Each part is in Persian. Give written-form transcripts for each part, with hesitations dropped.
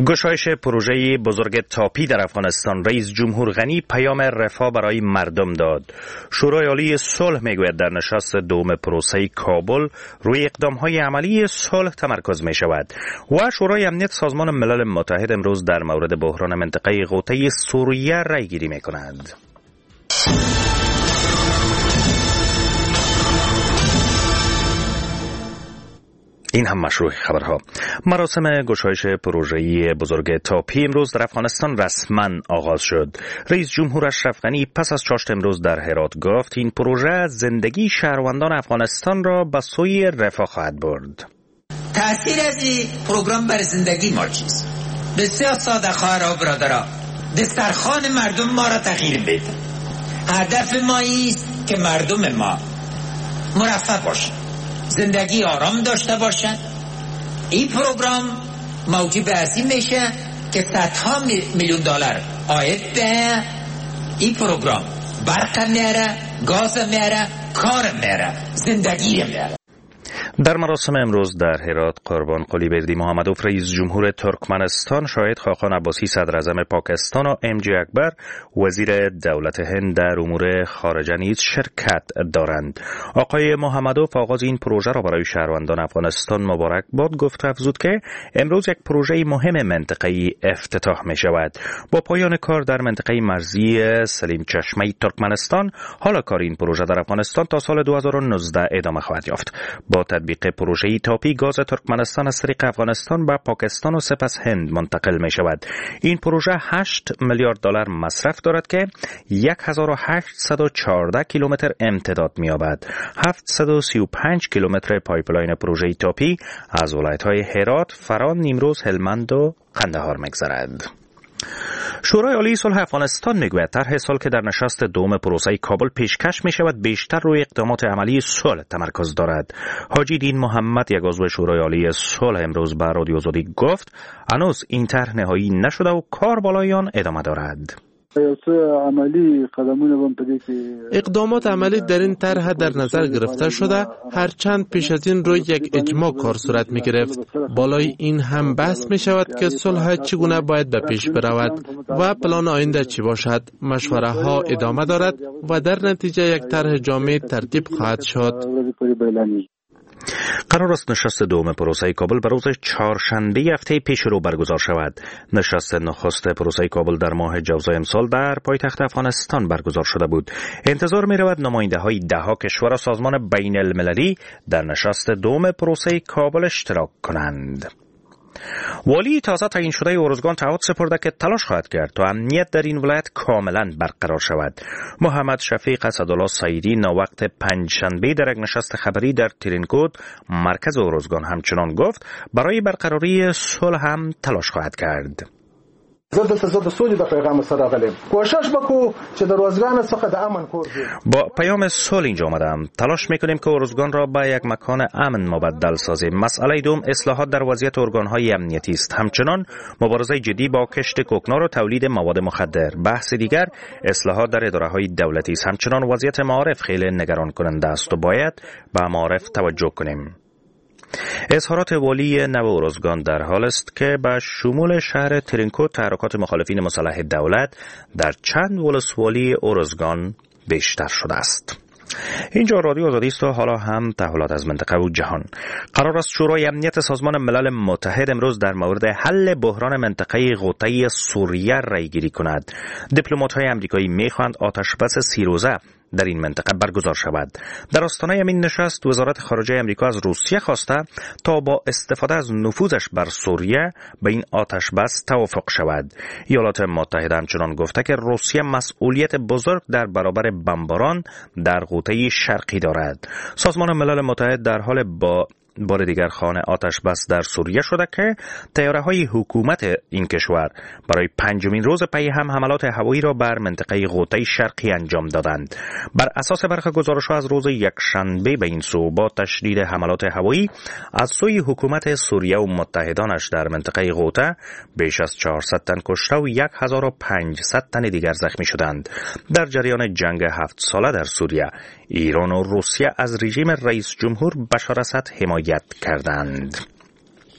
گشایش پروژه بزرگ تاپی در افغانستان. رئیس جمهور غنی پیام رفاه برای مردم داد. شورای عالی صلح میگوید در نشست دوم پروسه کابل روی اقدامهای عملی صلح تمرکز می شود و شورای امنیت سازمان ملل متحد امروز در مورد بحران منطقه غوطه سوریه رای گیری می کند. این هم مشروع خبرها. مراسم گشایش پروژه بزرگ تاپی امروز در افغانستان رسما آغاز شد. رئیس جمهور اشرف غنی پس از چاشت امروز در هرات گفت این پروژه زندگی شهروندان افغانستان را به سوی رفاه خواهد برد. تأثیر از این پروگرام بر زندگی ما چیست؟ بسیار ساده خواهرها و برادرها، دسترخوان مردم ما را تغییر بده. هدف ما است که مردم ما مرفه باشند، زندگی آرام داشته باشند. این پروگرام موجب از این میشه که صدها میلیون دلار عاید به این پروگرام، برق میاره، گاز میاره، کار میاره، زندگی میاره. در مراسم امروز در هرات قربان قلیبردی محمدوف رئیس جمهور ترکمنستان، شاهد خاقان عباسی صدر اعظم پاکستان و ام جی اکبر وزیر دولت هند در امور خارجه نیز شرکت دارند. آقای محمدوف آغاز این پروژه را برای شهروندان افغانستان مبارک باد گفت و افزود که امروز یک پروژه مهم منطقه‌ای افتتاح می شود. با پایان کار در منطقه مرزی سلیم چشمه ترکمنستان، حالا کار این پروژه در افغانستان تا سال 2019 ادامه خواهد یافت. با تطبیق پروژه تاپی گاز ترکمنستان از طریق افغانستان به پاکستان و سپس هند منتقل می شود. این پروژه 8 میلیارد دلار مصرف دارد که 1814 کیلومتر امتداد می یابد. 735 کیلومتر پایپلاین پروژه تاپی از ولایت‌های هرات، فران، نیمروز، هلمند و قندهار می‌گذرد. شورای عالی صلح افغانستان میگوید طرح صلح که در نشست دوم پروسه کابل پیشکش می شود بیشتر روی اقدامات عملی صلح تمرکز دارد. حاجی دین محمد، یک عضو شورای عالی صلح، امروز به رادیو آزادی گفت هنوز این طرح نهایی نشده و کار بالای آن ادامه دارد. اقدامات عملی در این طرح در نظر گرفته شده، هرچند پیش از این روی یک اجماع کار صورت می گرفت. بالای این هم بحث می شود که صلح چگونه باید به پیش برود و پلان آینده چی باشد. مشوره ها ادامه دارد و در نتیجه یک طرح جامع ترتیب خواهد شد. قرار است نشست دوم پروسه کابل به روز چهارشنبه هفته پیش رو برگزار شود. نشست نخست پروسه کابل در ماه جوزای امسال در پایتخت افغانستان برگزار شده بود. انتظار می رود نماینده های 10 کشور و سازمان بین المللی در نشست دوم پروسه کابل اشتراک کنند. والی تازه تعیین شده ارزگان تعهد سپرده که تلاش خواهد کرد تا امنیت در این ولایت کاملا برقرار شود. محمد شفیق اسدالله سعیدی ناوقت پنجشنبه در یک نشست خبری در ترینکوت مرکز ارزگان همچنان گفت برای برقراری صلح هم تلاش خواهد کرد. با پیام صلح اینجا آمدم. تلاش میکنیم که ارزگان را به یک مکان امن مبدل سازیم. مسئله دوم اصلاحات در وضعیت ارگان‌های امنیتی است. همچنان مبارزه جدی با کشت کوکنار و تولید مواد مخدر. بحث دیگر اصلاحات در اداره‌های دولتی است. همچنان وضعیت معارف خیلی نگران کننده است و باید به معارف توجه کنیم. اظهارات والی نو ارزگان در حال است که به شمول شهر ترینکوت تحرکات مخالفین مسلح دولت در چند ولسوالی ارزگان بیشتر شده است. اینجا رادیو آزادی است و حالا هم تحولات از منطقه و جهان. قرار است شورای امنیت سازمان ملل متحد امروز در مورد حل بحران منطقه غوطه سوریه رای گیری کند. دیپلمات‌های آمریکایی می‌خواهند آتشبس 30 روزه در این منطقه برگزار شود. در آستانه همین نشست وزارت خارجه آمریکا از روسیه خواسته تا با استفاده از نفوذش بر سوریه به این آتشبس توافق شود. ایالات متحده همچنان گفته که روسیه مسئولیت بزرگ در برابر بمباران در غوطه شرقی دارد. سازمان ملل متحد در حال بار دیگر خانه آتش بس در سوریه شده که طیاره‌های حکومت این کشور برای 5مین روز پی هم حملات هوایی را بر منطقه غوطه شرقی انجام دادند. بر اساس برخی گزارش‌ها از روز یکشنبه به این سو با تشدید حملات هوایی از سوی حکومت سوریه و متحدانش در منطقه غوطه بیش از 400 تن کشته و 1500 تن دیگر زخمی شدند. در جریان جنگ 7 ساله در سوریه، ایران و روسیه از رژیم رئیس جمهور بشار اسد حمایت کردند.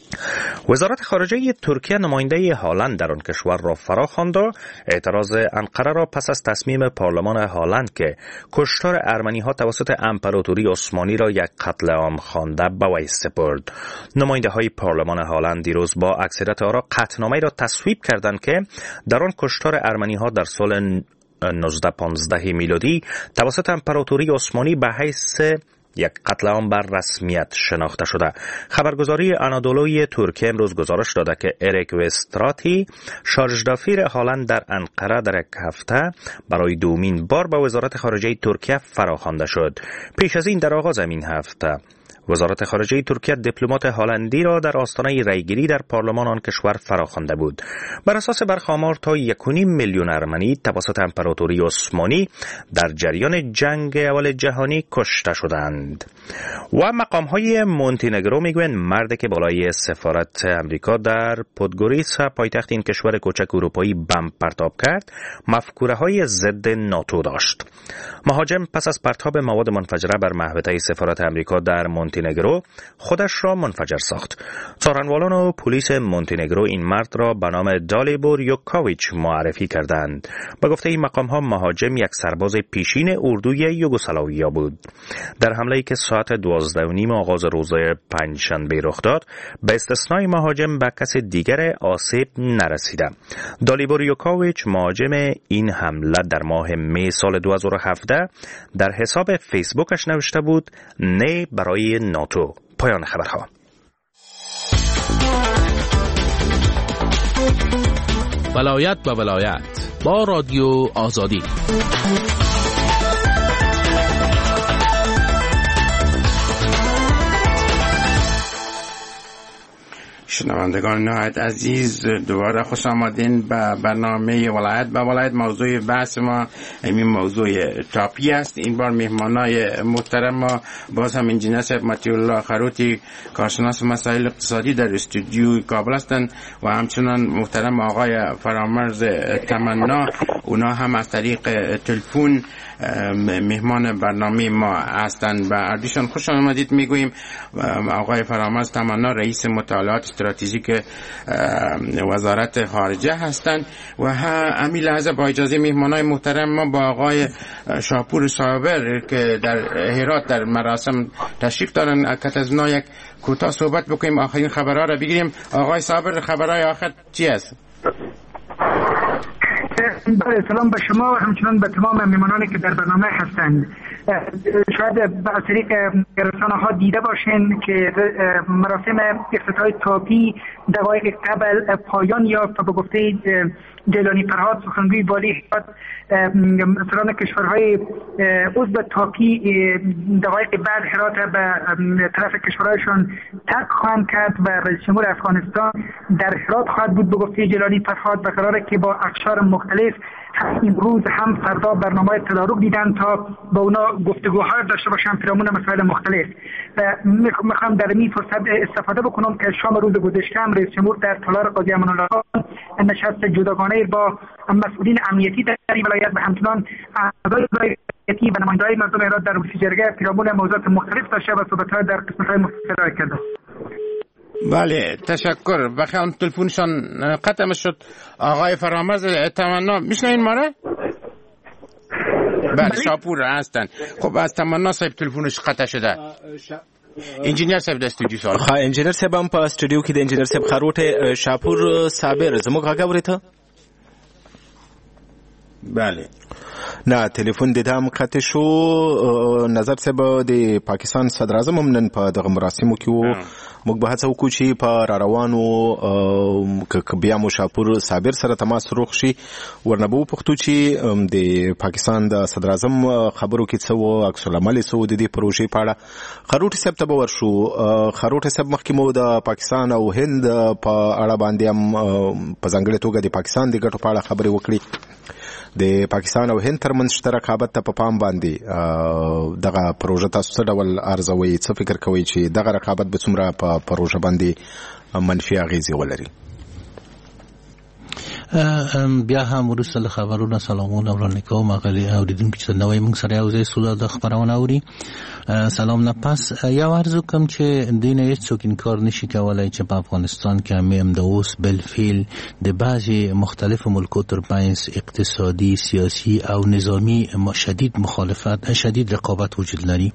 وزارت خارجه ترکیه نماینده هالند در آن کشور را فراخواند و اعتراض انقره را پس از تصمیم پارلمان هالند که کشتار ارمنی‌ها توسط امپراتوری عثمانی را یک قتل عام خوانده به وی سپرد. نماینده‌های پارلمان هالند دیروز با اکثریت آرا قطعنامه‌ای را تصویب کردند که در آن کشتار ارمنی‌ها در سال 1915 میلادی توسط امپراتوری عثمانی به حیث یک قتل عام بر رسمیت شناخته شده. خبرگزاری آنادولوی ترکیه امروز گزارش داده که اریک وستراتی شارژدافیر هالند در انقره در یک هفته برای دومین بار به وزارت خارجه ترکیه فراخوانده شد. پیش از این در آغاز این هفته وزارت خارجه ترکیه دیپلمات هالندی را در آستانه رأیگیری در پارلمان آن کشور فراخوانده بود. بر اساس برخی آمار تا 1.5 میلیون ارمنی توسط امپراتوری عثمانی در جریان جنگ اول جهانی کشته شدند. و مقام‌های مونتینگرو میگویند مردی که بالای سفارت امریکا در پودگوریتسا پایتخت این کشور کوچک اروپایی بمب پرتاب کرد، مفکوره‌های ضد ناتو داشت. مهاجم پس از پرتاب مواد منفجره بر محوطه سفارت امریکا در مونتینگرو خودش را منفجر ساخت. څارنوالان و پلیس مونتینگرو این مرد را به نام دالیبور یوکاویچ معرفی کردند. به گفته این مقام‌ها مهاجم یک سرباز پیشین اردوی یوگسلاویا بود. در حمله‌ای که ساعت 12:30 آغاز روز پنجشنبه رخ داد، به استثنای مهاجم به کس دیگر آسیب نرسیده. دالیبور یوکاویچ مهاجم این حمله در ماه می سال 2017 در حساب فیسبوکش نوشته بود نه برای ناتو. پایان خبرها. ولایت به ولایت با رادیو آزادی. شنوندگان نهایت عزیز، دوباره خوش آمدین به برنامه ولایت به ولایت. موضوع بحث ما این موضوع تاپی است. این بار مهمانای محترم ما باز هم انجینیر صاحب مطیع الله خروتی، کارشناس مسائل اقتصادی در استودیو کابل هستند و همچنان محترم آقای فرامرز تمنا، اونا هم از طریق تلفن مهمان برنامه ما هستند. به اردیشان خوش آمدید میگوییم. آقای فرامرز تمنا رئیس مطالعات استراتژیک وزارت خارجه هستند و همین لحظه با اجازه مهمانای محترم ما با آقای شاپور صابر که در هرات در مراسم تشریف دارن که از اونا یک کوتاه صحبت بکنیم، آخرین خبرها را بگیریم. آقای صابر، خبرهای آخر چی است؟ سلام به شما و همچنان به تمام میهمانانی که در برنامه هستند. شاید از طریق رسانه‌ها دیده باشین که مراسم افتتاح تاپی دقایق قبل پایان یافت و به گفته جیلانی فرهاد سخنگوی والی هرات سران کشورهای عضو تاپی دقایق بعد هرات به طرف کشورهایشان ترک خواهند کرد و رئیس جمهور افغانستان در هرات خواهد بود به گفته جیلانی فرهاد و قراره که با اقشار مختلف هم امروز هم فردا برنامه تدارک دیدن تا با اونا گفتگوها داشته باشن پیرامون مسائل مختلف. و میخوام در این فرصت استفاده بکنم که شام روز گذشته هم رئیس جمهور در تالار قاضی امان الله خان نشست جداگانه با مسئولین امنیتی در این ولایت و همچنان اعضای امنیتی و نماینده‌های مردم هرات در جرگه پیرامون موضوعات مختلف داشته و صحبت‌ها در قسمت‌های مختلف کرده. بله، تشکر. بخیام تلفنشان قطع شد. آقای فرامرز تمنا میشنین ما را؟ بله، شاپور هستن. خب از تمنا صاحب تلفنش قطع شده. انجینیر صاحب د استودیو سوال. ها، انجینیر صاحب هم په استودیو کې د انجینیر صاحب خروټه شاپور صابر زموږ هغه ورته. بله. نه، تلیفون د دام قطع شو. نظر صاحب د پاکستان صدر اعظم هم نن په دغه مراسمو کې وو. موږ به هڅه وکړو چې په راروانو بیا مو شاپور صابر سره تماس روغ شي، ورنه به وپوښتو چې د پاکستان د صدر اعظم خبرو کې څه وو، عکس العمل څه وو د دې پروژې په اړه. خروټي صاحب ته به ورشو. خروټي صاحب مخکې مو د پاکستان او هند په اړه باندې هم په ځانګړې توګه د پاکستان د ګټو په اړه خبرې وکړي. د پاکستان او هند ترمنځ شته رقابت ته په پام باندې دغه پروژه تاسو څه ډول ارزوي، څه فکر کوئ چې دغه رقابت به څومره په پروژه باندې منفي اغیزې ولري؟ بیا هم ورسره خبرونه سلامونه وړاندې کوم غلي اوریدونکو چې نوې موږ سره یو ځای سوله د خبرونه اوري. سلام نه پس یو ارزو کوم چې دینه هیڅ څوک انکار نشي کولای چې په افغانستان کې هم د اوس بالفعل د بعضي مختلفو ملکو ترمنځ اقتصادي سیاسي او نظامی شدید مخالفت شدید رقابت وجود لري.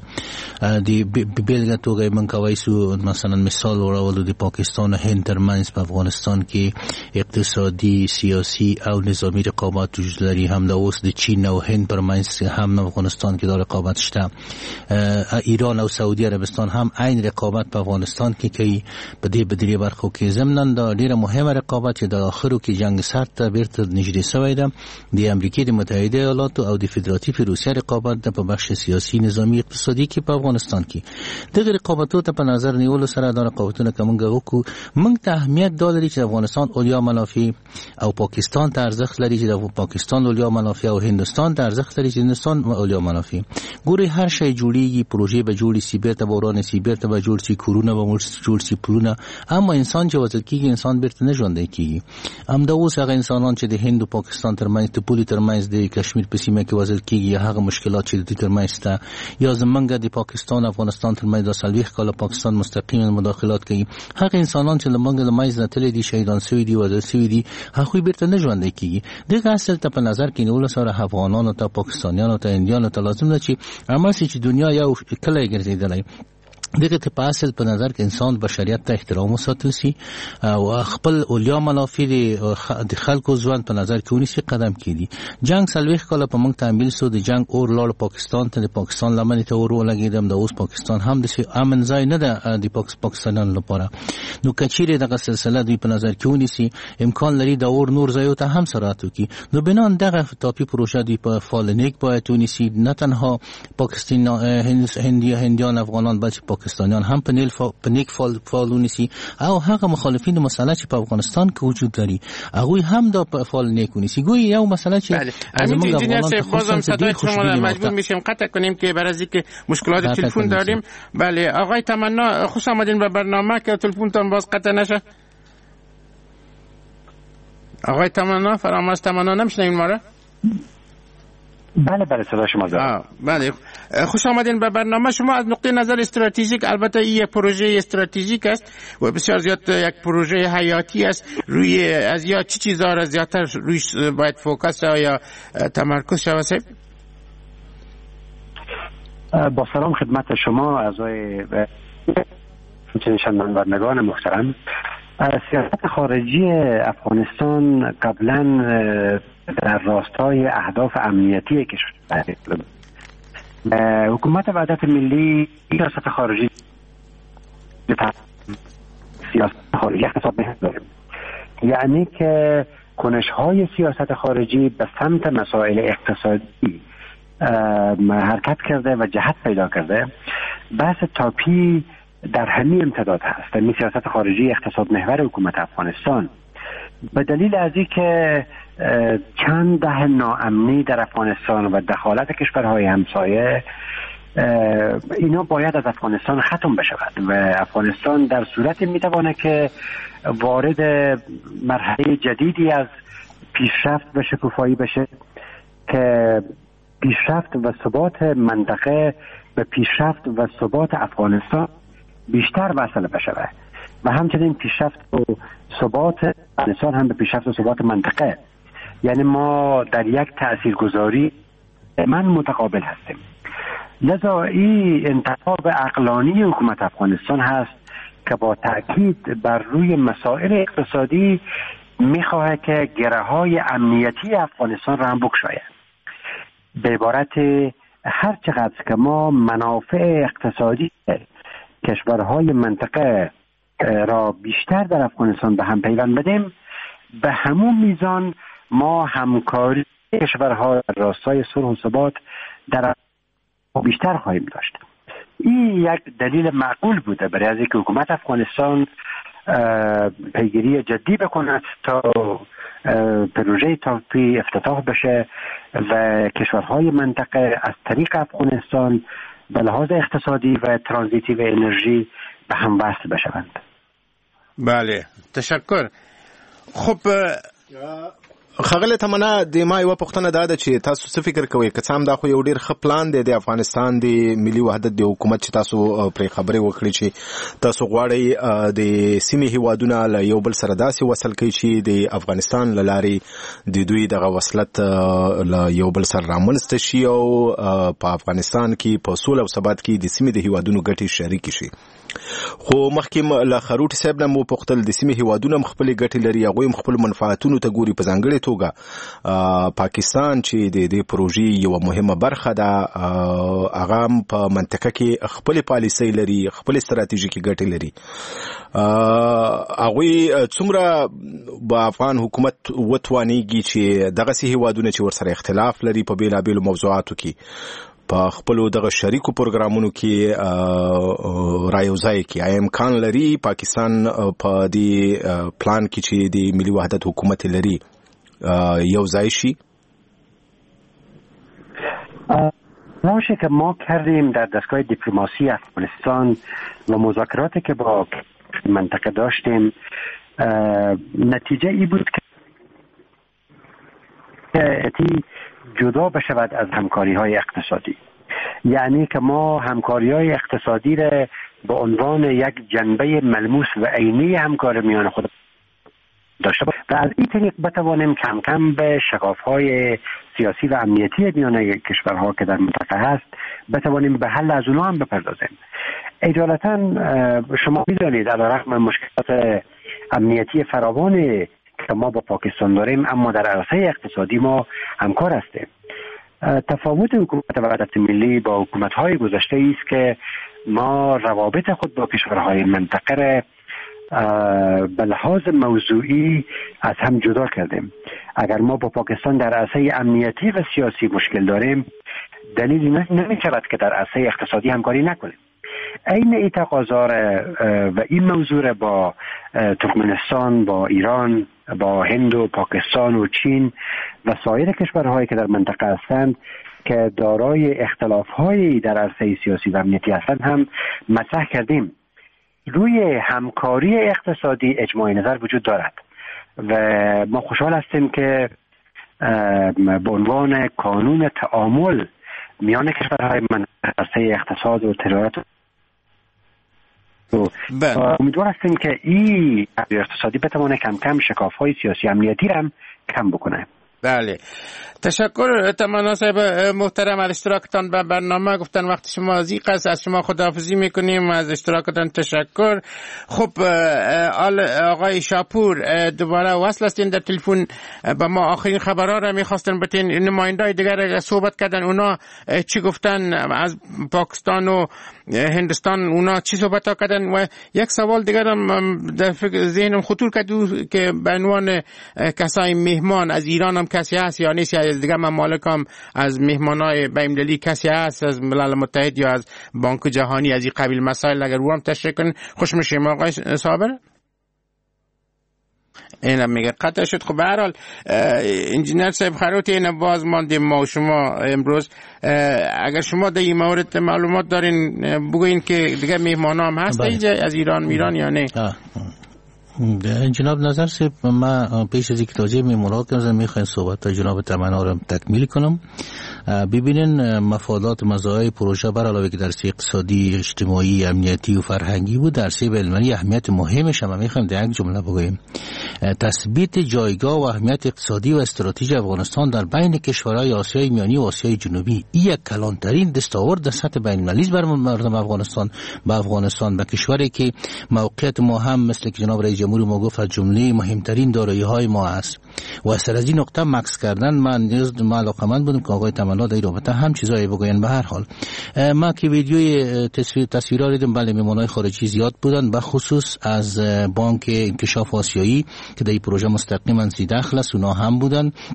د بیلګه توګه موږ کوي سو مثلا مثال ورولو د پاکستان او هند ترمنځ په افغانستان کې اقتصادي سیاسی او نظامی رقابت وجود لري. هم د اوس د چین او هند ترمنځ هم افغانستان کې د رقابت شته. ایران او سعودي عربستان هم عین رقابت په افغانستان کې کوي. په دې بدري برخو کې ضمن د ډیره مهمه رقابت چې د اخرو کې جنگ سرد ته بیرته نږدې شوی ده د امریکا متحده ایالاتو او د فدراتیو روسیې رقابت په بخش سیاسي نظامی اقتصادي کې په افغانستان کې دغه رقابتونو ته په نظر نیولو سره د رقابتونو کومګه وکړو. موږ ته اهمیت دالري چې افغانستان اولیا منافع او پاکستان ته ارزښت لري چې د پاکستان اولیا منافع او هندستان ته ارزښت لري چې هندستان اولیا منافع. ګوري هر شی جوړیږي، پروژې به جوړي سي، بیرته بوران سي، بیرته به جوړ سي، کورونه به جوړ سي، پلونه. اما انسان چې وځل کیږي انسان بیرته نه ژوندی کیږي. هم د اوس هغه انسانان چې د هند او پاکستان ترمنځ د پولي ترمنځ د کشمیر په سیمه کې وځل کیږي هغه مشکلات چې د دې ترمنځ ته یا زمونږ د پاکستان افغانستان ترمنځ د سلويخ کال پاکستان مستقیما مداخلات کوي. هغه انسانان چې لمونږ د مایز نتلې دي شهیدان شوي دي وځل شوي دي هغه بیرته نه ژوندی کیږي. دغه اصل ته په نظر کې نیول سره افغانانو ته پاکستانیانو ته هندیانو ته لازم ده چې اماسي چې دنیا یو کله ګرځیدلای دغه ته په اصل په نظر کې انسان بشریت ته احترام وساتل سي او خپل اولیا منافع د خلکو ژوند په نظر کې ونیسي قدم کړي. جنگ سلويخ کاله په موږ تعمیل سو د جنگ اور لاړ پاکستان ته د پاکستان لمنې ته ور ولګیدم. د اوس پاکستان هم د امن ځای نه ده د پاکستانیانو لپاره. نو کچيره دغه سلسله دوی په نظر کې ونیسي امکان لري د اور نور ځایو ته هم سرعت وکړي. نو بنان دغه ټاپي پروژه دی په فالنیک باید ونیسي نه تنها پاکستان هندیان افغانان بلکې پاکستانیان هم په نیک فعالونی سي او هغه مخالفین مسله چې په افغانستان کې وجود لري هغه هم د فعال نیکونی سي. ګویا یو مسله چې همین انجینیر بازم صدای شما را مجبور میشیم قطع کنیم که برای اینکه مشکلات تلفن داریم. بله آقای تمنا خوش آمدین به برنامه که تلفنتون باز قطع نشه. آقای تمنا فرامرز تمنا نمیشنوین ما را؟ بله صدا شما دارم. بله خوش آمدین به برنامه. شما از نقطه نظر استراتژیک البته این یک پروژه استراتژیک است و بسیار زیاد یک پروژه حیاتی است. روی از یا چی چیزا را زیادتر رویش باید فوکس یا تمرکز شود صاحب؟ با سلام خدمت شما اعضای شنوندگان محترم. سیاست خارجی افغانستان قبلا در راستای اهداف امنیتی کشور حکومت وحدت ملی سیاست خارجی اقتصاد داره، یعنی که کنش‌های سیاست خارجی به سمت مسائل اقتصادی حرکت کرده و جهت پیدا کرده. بحث تاپی در همین امتداد هست. این سیاست خارجی اقتصاد محور حکومت افغانستان به دلیل از اینکه چند دهه ناامنی در افغانستان و دخالت کشورهای همسایه اینا باید از افغانستان ختم بشود و افغانستان در صورتی میتواند که وارد مرحله جدیدی از پیشرفت و شکوفایی بشه که پیشرفت و ثبات منطقه به پیشرفت و ثبات افغانستان بیشتر وصل بشود و همچنین پیشرفت و ثبات افغانستان هم به پیشرفت و ثبات منطقه. یعنی ما در یک تاثیرگذاری من متقابل هستیم. لذا این انتخاب عقلانی حکومت افغانستان هست که با تأکید بر روی مسائل اقتصادی میخواهد که گره‌های امنیتی افغانستان را هم بگشاید. به عبارت هر چقدر که ما منافع اقتصادی کشورهای منطقه را بیشتر در افغانستان به هم پیوند بدیم، به همون میزان ما همکاری کشورها در راستای صلح و ثبات در بیشتر خواهیم داشت. این یک دلیل معقول بوده برای از اینکه حکومت افغانستان پیگیری جدی بکند تا پروژه تاپی افتتاح بشه و کشورهای منطقه از طریق افغانستان به لحاظ اقتصادی و ترانزیتی و انرژی به هم وصل بشوند. بله تشکر. خب خغله تمنا د ما یو پښتنه ده چې تاسو څه فکر کوئ که څام دا خو یو ډیر ښه پلان دی د افغانستان د ملي وحدت د حکومت چې تاسو پرې خبرې وکړي چې تاسو غواړئ د سیمې هیوادونه له یو بل سره داسې وصل کړئ چې د افغانستان له لارې د دوی دغه وصلت له یو بل سره رامنځته شي او په افغانستان کې په سوله او ثبات کې د سیمې د هیوادونو ګټې شریک شي. خو مخکې له خروټ صاحب نه مو پوښتل د سیمې هیوادونه خپل ګټې لري هغوی خپل منفعتونو ته ګوري په ځانګړې توګه پاکستان چې د دې پروژې یو مهمه برخه ده هغه په منطقه کې خپل پالیسۍ لري خپل ستراتیژیکي ګټې لري هغوی څومره به افغان حکومت وتوانیږي چې دغه سي هیوادونه چې ورسره اختلاف لري په بیلابیلو موضوعاتو کې په خپلو دغه شریکو پروګرامونو کې رايوځای کې امکان لري پاکستان په دې پلان کې چې د ملي وحدت حکومت لري یو ځای شي. نوشه که ما کردیم در دستگاه دیپلماسی افغانستان و مذاکراتی که با منطقه داشتیم نتیجه ای بود که جدا بشود از همکاری های اقتصادی، یعنی که ما همکاری های اقتصادی را به عنوان یک جنبه ملموس و عینی همکاری میان خود داشته باشیم و از این طریق بتوانیم کم کم به شکاف‌های سیاسی و امنیتی میان کشورها که در منطقه هست بتوانیم به حل از اونها هم بپردازیم. اجالتا شما می‌دانید علیرغم مشکلات امنیتی فراوان که ما با پاکستان داریم اما در عرصه اقتصادی ما همکار هستیم. تفاوت حکومت وحدت ملی با حکومت‌های گذشته است که ما روابط خود با کشورهای منطقه را به لحاظ موضوعی از هم جدا کردیم. اگر ما با پاکستان در عرصه امنیتی و سیاسی مشکل داریم دلیلی نمی شود که در عرصه اقتصادی همکاری نکنیم. این ای تقاضا و این موضوع با ترکمنستان، با ایران، با هند و پاکستان و چین و سایر کشورهایی که در منطقه هستند که دارای اختلاف‌هایی در عرصه سیاسی و امنیتی هستند هم مطرح کردیم. روی همکاری اقتصادی اجماع نظر وجود دارد و ما خوشحال هستیم که به عنوان کانون تعامل میان کشورهای منطقه عرصه اقتصاد و تجارت امیدوار هستیم که این اقتصادی بتوانه کم کم شکاف‌های سیاسی امنیتی را هم کم بکنه. بله، تشکر تمنا صاحب محترم از اشتراکتان به برنامه. گفتن وقت شما ضیق است، از شما خداحافظی میکنیم، از اشتراکتان تشکر. خب آقای شاپور دوباره وصل هستین در تلفن با ما. آخرین خبرها را میخواستن بتین، نمایندای دیگر صحبت کردن، اونا چی گفتن از پاکستان و هندوستان، اونا چی صحبت کردن؟ و یک سوال دیگر هم در ذهنم خطور کرد که به عنوان کسای مهمان از ایران هم کسی هست یا نیست، یا از دیگه ممالک هم از مهمانای بین‌المللی کسی هست از ملل متحد یا از بانک جهانی از این قبیل مسائل اگر او هم تشریح کنن خوش میشیم. آقای صابر اینم میگه قطع شد. خب به هر حال انجینر صاحب خروتی این باز ماندیم ما و شما امروز. اگر شما در این مورد معلومات دارین بگوین که دیگه مهمان هم هست اینجا از ایران یا نه؟ جناب نظر صاحب، من پیش از اینکه توجیه میمونم که میخواین صحبت جناب تمنا رو تکمیل کنم. ببینین مفادات مزایای پروژه بر علاوه که در سطح اقتصادی، اجتماعی، امنیتی و فرهنگی بود، در سطح علمی اهمیت مهمش هم میخوایم در یک جمله بگویم. تثبیت جایگاه و اهمیت اقتصادی و استراتژی افغانستان در بین کشورهای آسیای میانی و آسیای جنوبی این یک کلانترین دستاورد در سطح بین‌المللی بر مردم افغانستان به کشوری که موقعیت ما هم مثل که جناب رئیس جمهور ما گفت از جمله مهمترین دارایی‌های ما است و سر از این نقطه مکس کردن من علاقه‌مند بودم که آقای تمنا در رابطه هم چیزایی بگوین. به هر حال ما که ویدیوی تصویرها دیدم، بله مهمانای خارجی زیاد بودن، به خصوص از بانک انکشاف آسیایی که در این پروژه مستقیما داخل است، اونا هم بودن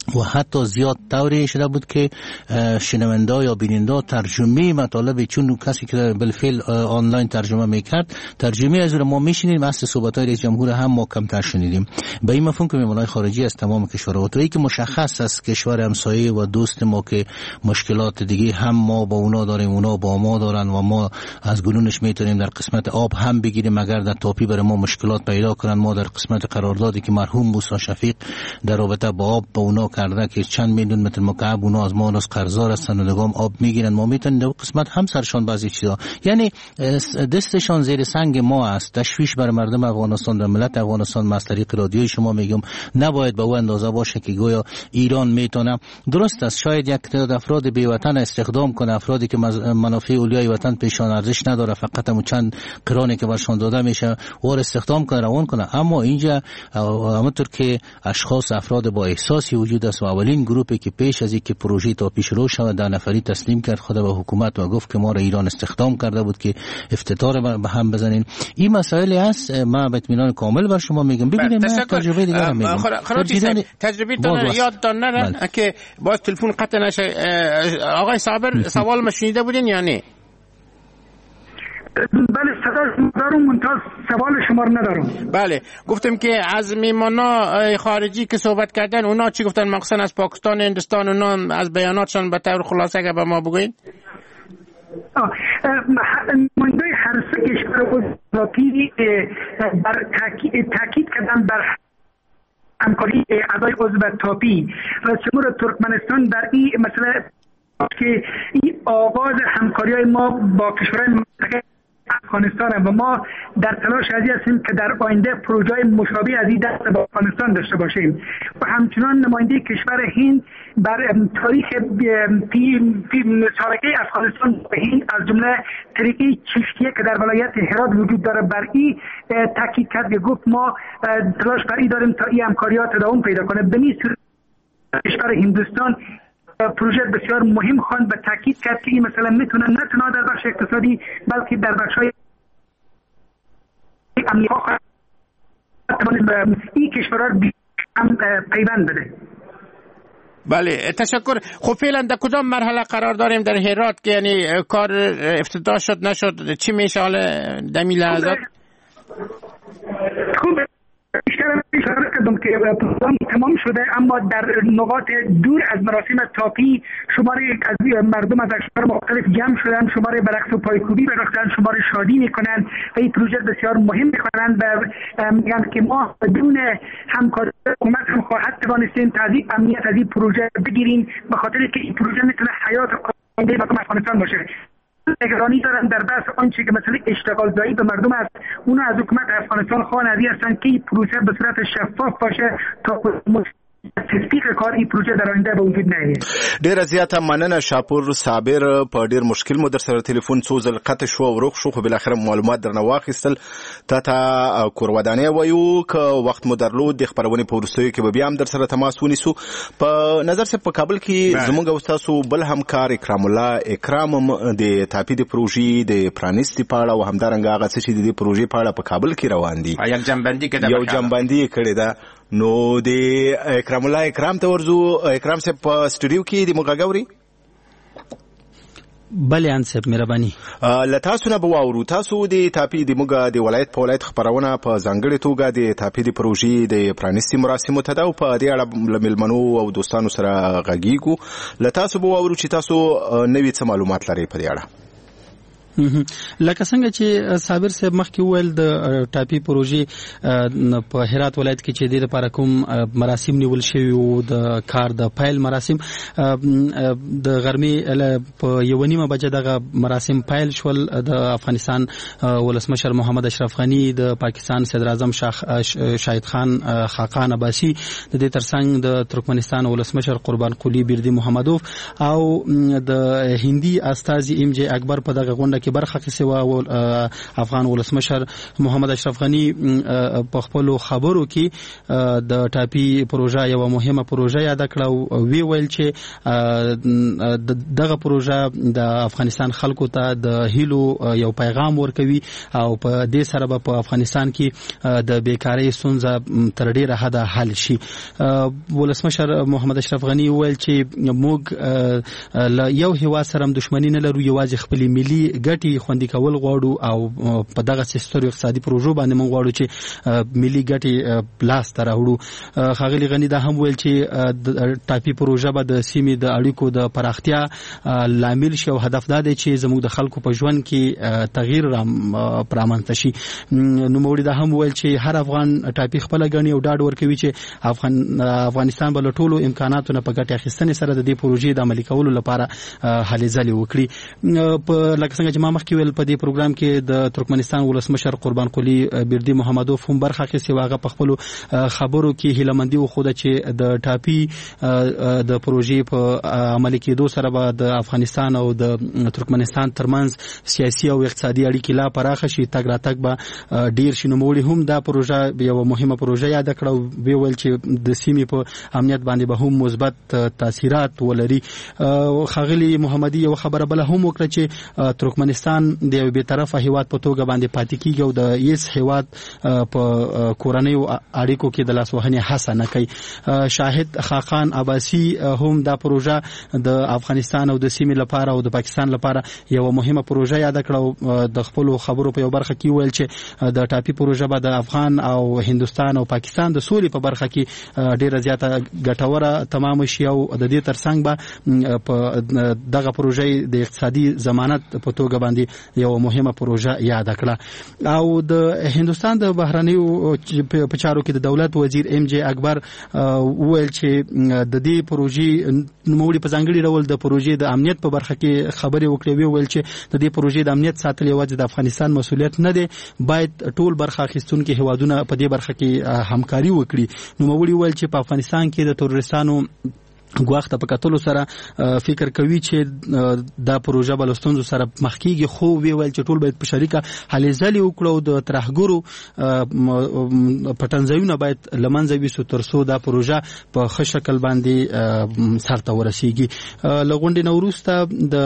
و حتی زیاد طوری شده بود که شنونده یا بیننده ترجمه مطالب، چون کسی که بالفعل آنلاین ترجمه میکرد ترجمه از ما میشنیدیم، اصل صحبت‌های رئیس جمهور هم ما کمتر شنیدیم. به این مفهوم که میمونای خارجی از تمام کشورها و که مشخص است کشور همسایه و دوست ما که مشکلات دیگه هم ما با اونا داریم، اونا با ما دارن و ما از گلونش میتونیم در قسمت آب هم بگیریم اگر در تاپی برای ما مشکلات پیدا کنن. ما در قسمت قراردادی که مرحوم موسی شفیق در رابطه با آب با اونا کرده که چند میلیون متر مکعب اونا از ما از قرضدار هستن و نگام آب میگیرن، ما میتونیم در قسمت هم سرشان بعضی چیزا، یعنی دستشان زیر سنگ ما است. تشویش بر مردم افغانستان در ملت افغانستان از طریق رادیوی شما میگم نباید به اون اندازه باشه که گویا ایران میتونه. درست است شاید یک تعداد افراد بی وطن استخدام کنه، افرادی که منافع اولیای وطن پیشان ارزش نداره، فقط همون چند قرانی که برشان داده میشه و استخدام کنه روان کنه. اما اینجا همونطور که اشخاص افراد با احساسی وجود است و اولین گروپی که پیش از اینکه پروژه تا پیش رو شود 10 نفری تسلیم کرد خود به حکومت و گفت که ما را ایران استخدام کرده بود که افتتار به هم بزنین. این مسائلی است، ما به اطمینان کامل بر شما میگم. ببینید من تجربه دیگه هم میگم. تجربه تان یادتان نره که باز تلفن قطع نشه. آقای صابر سوال ما شنیده بودین یا نه؟ بله صدا دارم، منتها سوال شما رو ندارم. بله گفتم که از میمانا خارجی که صحبت کردن اونا چی گفتن، مخصوصا از پاکستان و هندوستان، اونا از بیاناتشان به طور خلاصه که به ما بگوین؟ نماینده هر سه کشور اضافی بر تاکید کردن بر همکاری اعضای عضو تاپی و شمول ترکمنستان در این مسئله که این آغاز همکاری‌های ما با کشورهای منطقه افغانستان و ما در تلاش هستیم که در آینده پروژه مشابه از این دست با افغانستان داشته باشیم. و همچنان نماینده کشور هند بر تاریخ سابقه افغانستان به هند از جمله طریقه چشتیه که در ولایت هرات وجود داره بر این تاکید کرد که گفت ما تلاش بر این داریم تا این همکاری‌ها تداوم پیدا کنه. به این صورت کشور هندوستان پروژه بسیار مهم خواند و تاکید کرد که این مسئله میتونه نه تنها در بخش اقتصادی بلکه در بخش‌های امنیتی این کشورها هم پیوند بده. بله تشکر. خب فعلا در کدام مرحله قرار داریم در هرات که یعنی کار افتتاح شد نشد، چی میشه حالا دمی لحظات؟ خوب اشاره کردم که پروگرام تمام شده، اما در نقاط دور از مراسم تاپی شماری از مردم از اشکال مختلف جمع شدن، شماری برقص و پایکوبی برقصن، شماری شادی میکنن و این پروژه بسیار مهم میکنن و میگن که ما بدون همکاری حکومت هم خواهد توانستیم تازی امنیت از این پروژه بگیریم، به خاطر که این پروژه میتونه حیات آینده مردم افغانستان باشه. نگرانی دارن در بحث آنچه که مثلا اشتغال زایی به مردم است، اونا از حکومت افغانستان خوانندی هستند که این پروسه به صورت شفاف باشه تا تطبیق کار این پروژه در آینده به وجود نیاد. ډیر زیاته مننه شاپور صابر. په ډیر مشکل مو در سره ټلیفون څو ځل قطع شو او روغ شو، خو بل اخر معلومات درنه واخیستل. تا کورودانه وایو که وخت مو درلود د خبرونه په ورستیو کې به بیا هم در سره تماس ونیسو. په نظر سه په کابل کې زموږ استادو بل همکار اکرام الله اکرام د تاپی د پروژې د پرانیستی پاړه او همدارنګ هغه څه چې د پروژې پاړه په کابل کې روان دي یو جنبندي کړی دا. نو د اکرام الله اکرام ته ورزو. اکرام صاحب په سټوډیو کې د مغاګوري بله انصب مهرباني لتاسو نه بواورو. تاسو د تاپی د مغا د ولایت په ولایت خبرونه په ځانګړي توګه د تاپی د پروژې د پرانیستي مراسمو ته دا په دې اړه ملمنو او دوستانو سره غږیږو. لتاسو بواورو چې تاسو نوې څه معلومات لرئ په دې اړه. لکه څنګه چې صابر صاحب مخکې وویل د ټاپي پروژې په هرات ولایت کې چې د لپاره کوم مراسم نیول شوي وو د کار د پیل مراسم د غرمې په 1:30 بجې دغه مراسم پیل شول. د افغانستان ولسمشر محمد اشرف غنی، د پاکستان صدر اعظم شاهد خان خاقان عباسی، د دې ترڅنګ د ترکمنستان ولسمشر قربان قلی بیردی محمدوف او د هندي استازي ام جے اکبر په دغه غونډه کې برخه اخیستې وه. افغان ولسمشر محمد اشرف غني په خپلو خبرو کې د ټاپي پروژه یوه مهمه پروژه یاده کړه او وی ویل چې دغه پروژه د افغانستان خلکو ته د هیلو یو پیغام ورکوي او په دې سره به په افغانستان کې د بیکارۍ ستونزه تر ډیره حده حل شي. ولسمشر محمد اشرف غني ویل چې موږ له یو هیواد سره دښمني نه لرو، یوازې خپل ملي ګټې خوندي کول غواړو او په دغه سترو اقتصادي پروژو باندې موږ غواړو چې ملي ګټې لاس ته راوړو. ښاغلي غني دا هم ویل چې ټاپي پروژه به د سیمې د اړیکو د پراختیا لامل شي او هدف دا دی چې زموږ د خلکو په ژوند کې تغییر رامنځته شي. نوموړي دا هم ویل چې هر افغان ټاپي خپله ګڼي او ډاډ ورکوي چې افغانستان به له ټولو امکاناتو نه په ګټې اخیستنې سره د دې پروژې د عملي کولو لپاره هلې ځلې وکړي. لکه څنګه چې ما مخکې ویل په دې پروګرام کې د ترکمنستان ولسمشر قربان قلی بیردي محمدوف هم برخه اخیستې وه. هغه په خپلو خبرو کې هیلهمندي وښوده چې د ټاپي د پروژې په عملي کېدو سره به د افغانستان او د ترکمنستان ترمنځ سیاسي او اقتصادي اړیکې لا پراخه شي، تګ راتګ به ډیر شي. نوموړي هم دا پروژه یوه مهمه پروژه یاده کړه او ویل چې د سیمې په امنیت باندې به هم مثبت تاثیرات ولري. ښاغلي محمدي یو خبره بله هم وکړه چې ترکمنستان د یو بېطرفه هیواد په توګه باندې پاتې کیږي او د هیڅ هیواد په کورنیو اړیکو کې د لاسوهنې هڅه نه کوي. شاهد خاقان عباسي هم دا پروژه د افغانستان او د سیمې لپاره او د پاکستان لپاره یوه مهمه پروژه یاده کړه او د خپلو خبرو په یو برخه کې ویل چې د ټاپي پروژه به د افغان او هندوستان او پاکستان د سولې په برخه کې ډیره زیاته ګټوره تمام شي او د دې ترڅنګ به په دغه پروژې د اقتصادي ضمانت په توګه باندې یو مهمه پروژه یاده کړه. او د هندوستان د بهرنیو په چارو کې د دولت وزیر ام جے اکبر وویل چې د دې پروژې نوموړي په ځانګړي ډول د پروژې د امنیت په برخه کې خبرې وکړې. ویل چې د دې پروژې د امنیت ساتل یوازې د افغانستان مسؤلیت نه دی، باید ټول برخه اخیستونکي هیوادونه په دې برخه کې همکاري وکړي. نوموړي ویل چې په افغانستان کې د تروریستانو ګواښ ته په کتلو سره فکر کوي چې دا پروژه به له ستونزو سره مخ کېږي، خو ویل چې ټول باید په شریکه هلې ځلې وکړو او د ترهګرو پټنځایونه باید له منځه یوسو تر څو دا پروژه په ښه شکل باندې سرته ورسیږي. له غونډې نه وروسته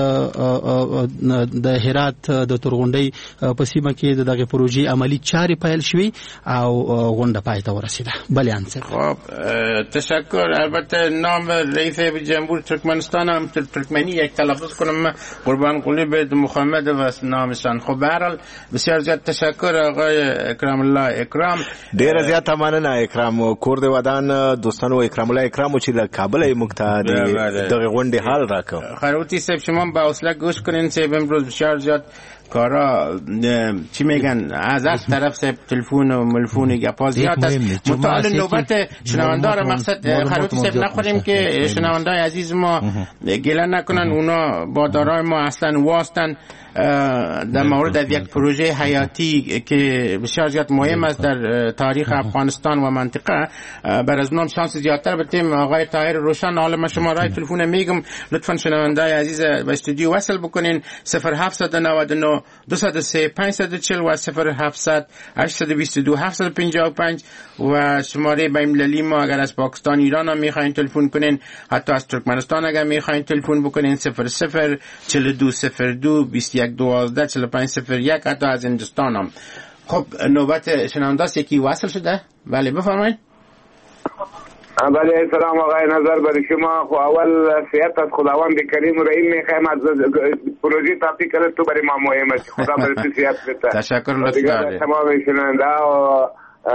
د هرات د تورغونډۍ په سیمه کې د دغې پروژې عملي چارې پیل شوې او غونډه پای ته ورسېده. بلیان صاحب تشکر. البته نام رئیس جمهور ترکمنستان هم ترکمنی یک تلفظ کنم، قربان قلی به محمد و نامشان. خب به هر حال بسیار زیاد تشکر آقای اکرام الله اکرام. ډیر زیات مننه اکرام کور دی ودان دوستانو. اکرام الله اکرام چې د کابل مقتدی دغه غونډې حال راکړ. خیروتی صاحب شما با حوصله گوش کنین صاحب امروز بسیار زیاد کارا چی میگن از طرف سے تلفن و ملفون گپا زیاد است. متعال نوبت شنوندار مقصد خیروتی صاحب نخوریم که شنوندای عزیز ما گله نکنن، اونا با دارای ما اصلا واسطن در مورد یک پروژه حیاتی که بسیار زیاد مهم است در تاریخ افغانستان و منطقه. بر از اونم شانس زیادتر بدیم. آقای طاهر روشن، حالا من شماره تلفن میگم، لطفا شنوندای عزیز به استودیو وصل بکنین. 0799 203 540 و 0700 822 755 و شماره بین‌المللی ما اگر از پاکستان ایران هم میخواین تلفن کنین، حتی از ترکمنستان اگر میخواین تلفن بکنین 00 42 02 21 12 45 01. حتی از هندوستان هم. خب نوبت شنونداست یکی وصل شده. بله بفرمایید. بله سلام آقای نظر برای شما. خب اول فیات از خداوند کریم و رحیم میخوایم از پروژه تاپی کرد تو برای ما مهم است. خدا برای فیات بده. تشکر لطفا. تمام شنونده و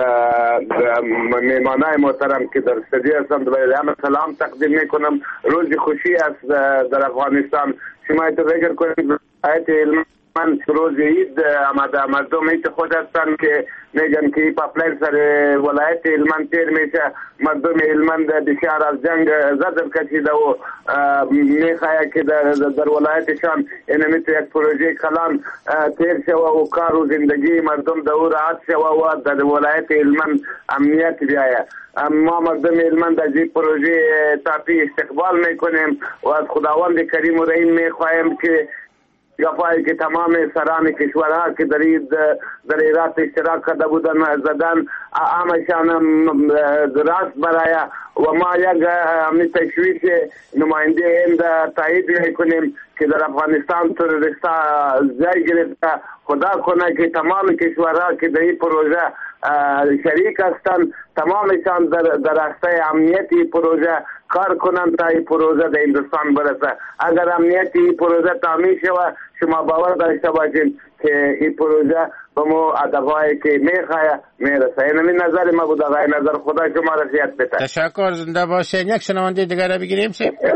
میمانای محترم که در استودیو هستند برای همه سلام تقدیم میکنم. روز خوشی است در افغانستان. شما فکر کنید آیت علم من روز عید آمده، مردم ایت خود هستند که میگن که پاپلاین سر ولایت هلمند تیر میشه. مردم هلمند بسیار از جنگ زجر کشیده و میخواه که در ولایتشان اینمیت یک پروژه کلان تیر شوه و کار و زندگی مردم دور راحت شوه و در ولایت هلمند امنیت بیایه. ما مردم هلمند از این پروژه تاپی استقبال میکنیم و از خداوند کریم و رحیم میخواهیم که گپایی که تمام سران کشورها که در ایرات اشتراک کرده بودن زدن همشان راست برای و ما یک تشویش نماینده هند تایید میکنیم که در افغانستان تروریستا جای گرفته. خدا کنه که تمام کشورها که در این پروژه شریک هستند تمامشان در راسته امنیتی پروژه کار کنند تا این پروژه در هندوستان برسه. اگر امنیتی پروژه تامین شود شما باور داشته باشین که این پروژه به مو هدفهایی که میرسه. این نظر ما بود. آقای نظر خدا شما رضایت بده. تشکر. زنده باشین. یک شنونده دیگر را بگیریم.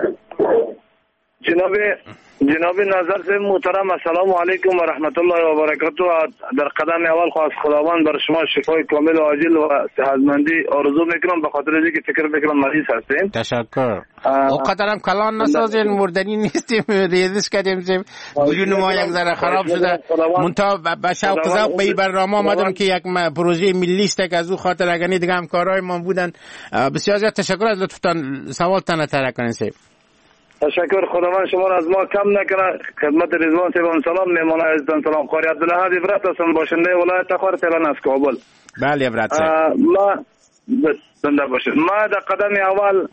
جناب نظر سے محترم السلام علیکم و رحمت الله و برکاته. در قدم اول خواست خداوند بر شما شفای کامل و عاجل و صحتمندی آرزو میکنم به خاطر اینکه فکر میکنم مریض هستیم. تشکر. اونقدرم کلان نسازین، مردنی نیستیم، ریزش کردیم وجود ما یک ذره خراب شده. منتها به شوق ذوق به برنامه آمدم که یک پروژه ملی است که از او خاطر اگر دیگه همکارای ما بودن. بسیار زیاد تشکر. از لطفتان سوالتان طرح کنین. تشکر. خداوند شما را از ما کم نکنه. خدمت رضوان صاحب سلام، مهمان عزیزان سلام. قاری عبدالله عبرت هستم، باشنده ولایت تخار تهران از کابل. بله عبرت صاحب. ما زنده باشید. ما در قدم اول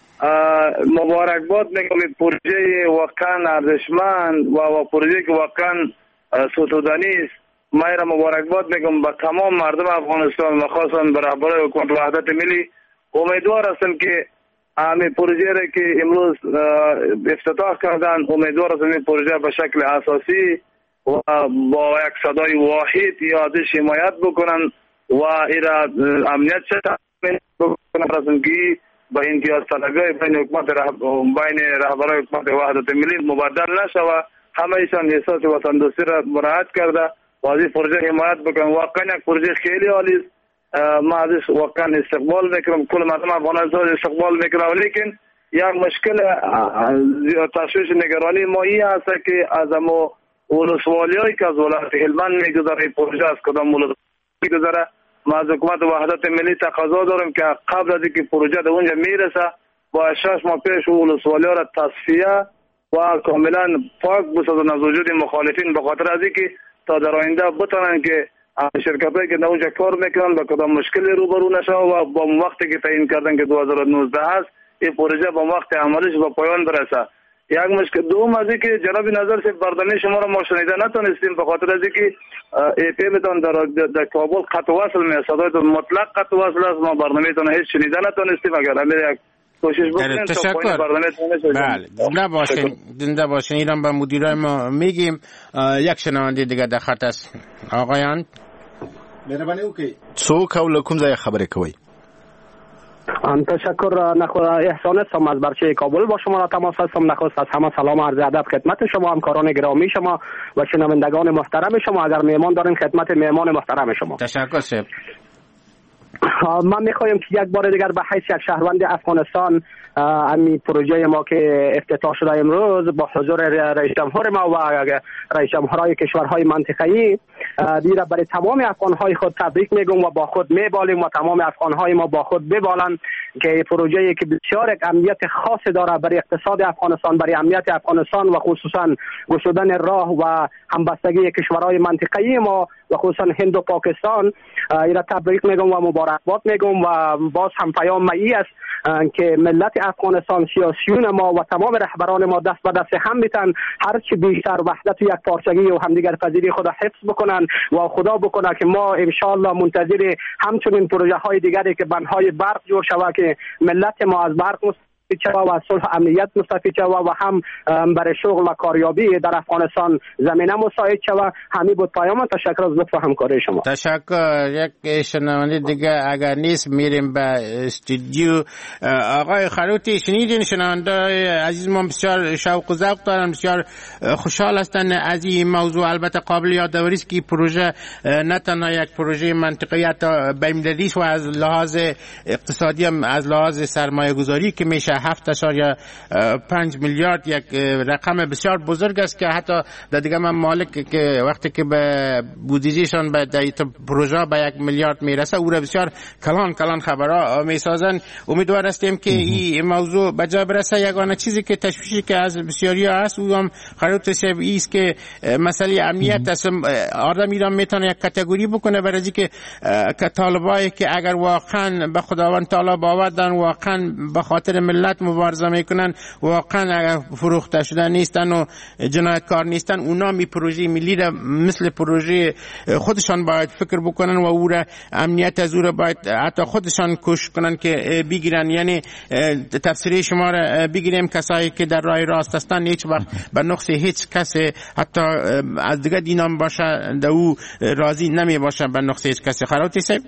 مبارکباد میگم پروژه واقعا ارزشمند و پروژه که واقعا ستودنی است. ما را مبارکباد میگم به تمام مردم افغانستان و خاصا به رهبران حکومت وحدت ملی. امیدوار هستم که همین پروژه را که امروز افتتاح کردن، امیدوار هستم این پروژه به شکل اساسی و با یک صدای واحد یادش حمایت بکنن و ایرا امنیت تامین بکنن که با امتیاز طلبی بین رهبران حکومت وحدت ملی مبدل نشود. همه ایشان احساس وطندوستی را مراعات کرده و از این پروژه حمایت بکنن. واقعا یک پروژه خیلی عالی است. ما ازش واقعا استقبال میکنم، کل مردم افغانستان استقبال میکنم. لیکن یک مشکل تشویش نگرانی ما این هست که از امو ولسوالیایی که از ولایت هلمند میگذره این پروژه از کدام ولسوالی میگذره، ما از حکومت وحدت ملی تقاضا داریم که قبل از اینکه پروژه در اونجا میرسه با 6 ماه پیش ولسوالی را تصفیه و کاملا پاک بسازن از وجود مخالفین، به خاطر از اینکه تا در آینده بتونن که شرکتایی که در اونجا کار میکنن با کدام مشکلی روبرو نشه و با وقتی که تعیین کردن که 2019 هست این پروژه با وقت عملش به پایان برسه. یک مشکل دوم از اینکه جناب نظر سے برنامه شما را ما شنیده نتونستیم به خاطر از اینکه ای پی میتون در کابل قطع وصل می صدایتون مطلق قطع وصل است. ما برنامه تون هیچ شنیده نتونستیم. اگر همین یک کوشش بکنین تا پایان برنامه تون. بله زنده باشین. ایران با مدیرای ما میگیم. یک شنونده دیگه در خط است. آقایان مهربانی وکړئ څوک او له کوم ځای خبرې کوئ؟ تشکر. احسان هستم از برچه کابل با شما را تماس هستم. نخست از همه سلام عرض ادب خدمت شما، همکاران گرامی شما و شنوندگان محترم شما. اگر مهمان دارین خدمت مهمان محترم شما. تشکر شب. من میخوایم که یک بار دیگر به حیث یک شهروند افغانستان امی پروژه ما که افتتاح شده امروز با حضور رئیس جمهور ما و رئیس جمهورهای کشورهای منطقه‌ای دیره برای تمام افغانهای خود تبریک میگم و با خود میبالیم و تمام افغانهای ما با خود ببالند که پروژه‌ای که بسیار یک امنیت خاص داره برای اقتصاد افغانستان، برای امنیت افغانستان و خصوصا گشودن راه و همبستگی کشورهای منطقه‌ای ما و خصوصا هند و پاکستان ایرا تبریک میگم و مبارکباد میگم و باز هم پیام مایی است که ملت افغانستان، سیاسیون ما و تمام رهبران ما دست به دست هم میتن هر چی بیشتر وحدت و یک پارچگی و همدیگر پذیری خود حفظ بکنن و خدا بکنه که ما ان شاء الله منتظر همچنین پروژه های دیگری که بندهای برق جور شود که ملت ما از برق و صلح امنیت مستفید شود و هم برای شغل و کاریابی در افغانستان زمینه مساعد شود. همین بود پیام. تشکر از لطف همکاری شما. تشکر. یک شنونده دیگه اگر نیست میریم به استودیو. آقای خروتی شنیدین شنونده عزیز ما بسیار شوق و ذوق دارن، بسیار خوشحال هستن از این موضوع. البته قابل یادآوری است که پروژه نه تنها یک پروژه منطقیت بین‌المللی و از لحاظ اقتصادی هم از لحاظ سرمایه گذاری که میشه 7.5 میلیارد یک رقم بسیار بزرگ است که حتی دیگه من مالک که وقتی که به بودجهشان به دیت پروژه به 1 میلیارد میرسه او را بسیار کلان خبرها میسازن. امیدوار هستیم که این موضوع به جا برسه. یگانه چیزی که تشویشی که از بسیاری هست او هم خیرات صاحب است که مسئله امنیت است. آدم ایران میتونه یک کاتگوری بکنه برای که طالبایی که اگر واقعا به خداوند تعالی باور دارن، واقعا به خاطر ملت مبارزه میکنن، واقعا اگر فروخته شده نیستن و جنایتکار نیستن، اونا می پروژه ملی را مثل پروژه خودشان باید فکر بکنن و او را امنیت از او را باید حتی خودشان کوشش کنن که بگیرن. یعنی تفسیری شما را بگیریم کسایی که در راه راست هستن هیچ وقت به نقص هیچ کسی حتی از دیگه دینام باشه در او راضی نمی باشه به نقص هیچ کسی. خیراتی صاحب؟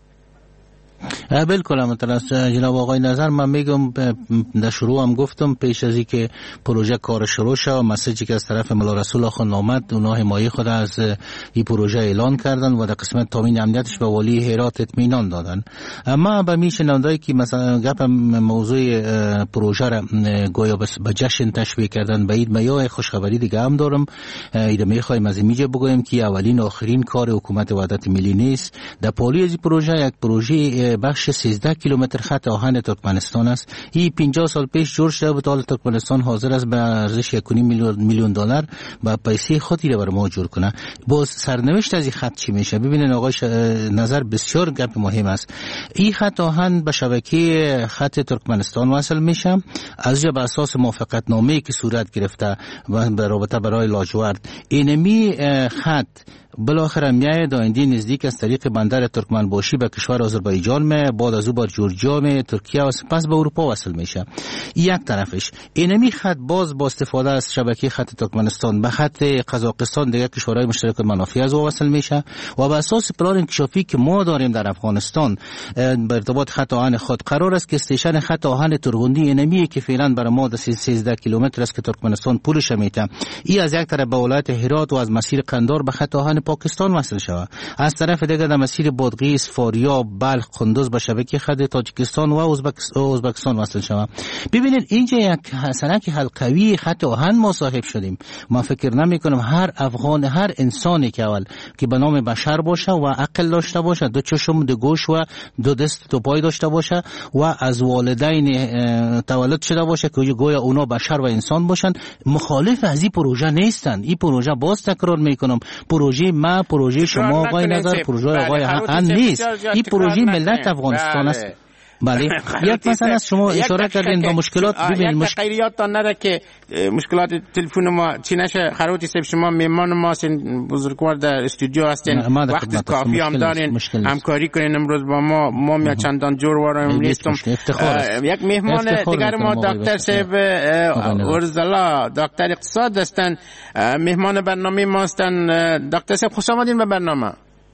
بالکل همونطور جناب آقای نظر. من میگم در شروع هم گفتم پیش از اینکه پروژه کار شروع شد و مسیجی که از طرف مولا رسول آخوند آمد اونا حمایت خود از این پروژه اعلان کردن و در قسمت تامین امنیتش به والی هرات اطمینان دادن. اما به میشنوندایی که مثلا گپ موضوع پروژه را گویا به جشن تشبیه کردن به عید میای خوشخبری دیگه هم دارم. ایده میخوایم از اینجا بگویم که اولین آخرین کار حکومت وحدت ملی نیست. در پالی از این پروژه یک پروژه بخش 13 کیلومتر خط آهن ترکمنستان است. این 50 سال پیش جور شده بود. حال ترکمنستان حاضر است به ارزش 1.5 میلیون دلار با پیسه خودی را بر ما جور کنه. باز سرنوشت از این خط چی میشه؟ ببینید آقای نظر بسیار گپ مهم است. این خط آهن به شبکه خط ترکمنستان وصل میشه. از جا به اساس موافقت نامه‌ای که صورت گرفته و به رابطه برای لاجورد اینمی خط بالاخره میاید آینده نزدیک از طریق بندر ترکمنباشی به کشور آذربایجان می، بعد از او بر جورجیا می، ترکیه و سپس به اروپا وصل میشه. یک طرفش اینمی خط باز با استفاده از شبکه خط ترکمنستان به خط قزاقستان دیگه کشورهای مشترک منافی از او وصل میشه و به اساس پلان انکشافی که ما داریم در افغانستان به ارتباط خط آهن خود قرار است که استیشن خط آهن ترغوندی اینمی که فعلا برای ما 13 کیلومتر است که ترکمنستان پولش میته، این از یک طرف به ولایت هرات و از مسیر قندار به خط آهن پاکستان وصل شود، از طرف دیگر در مسیر بادغیس، فاریاب، بلخ، قندوز به شبکه خط تاجیکستان و ازبکستان وصل شود. ببینید اینجا یک سنک حلقوی خط آهن ما صاحب شدیم. ما فکر نمی کنم هر افغان، هر انسانی که اول که به نام بشر باشه و عقل داشته باشه، دو چشم، دو گوش و دو دست، دو پای داشته باشه و از والدین تولد شده باشه که گویا اونا بشر و انسان باشن، مخالف از این پروژه نیستن. این پروژه باز تکرار میکنم، پروژه ما، پروژه شما آقای نظر، پروژه آقای حقن نیست. این پروژه ملت افغانستان است. بله یک مثلا از شما اشاره کردین با مشکلات. ببینید خیریاتتان نره که مشکلات تلفن ما چی نشه. خیراتی صاحب شما میمان ما هستین، بزرگوار در استودیو هستین، وقت کافی هم دارین، همکاری کنین امروز با ما چندان جوروارم نیستم. یک مهمان دیگر ما دکتر صاحب ارزلا، دکتر اقتصاد هستن، مهمان برنامه ما هستن. دکتر صاحب خوش آمدین به برنامه.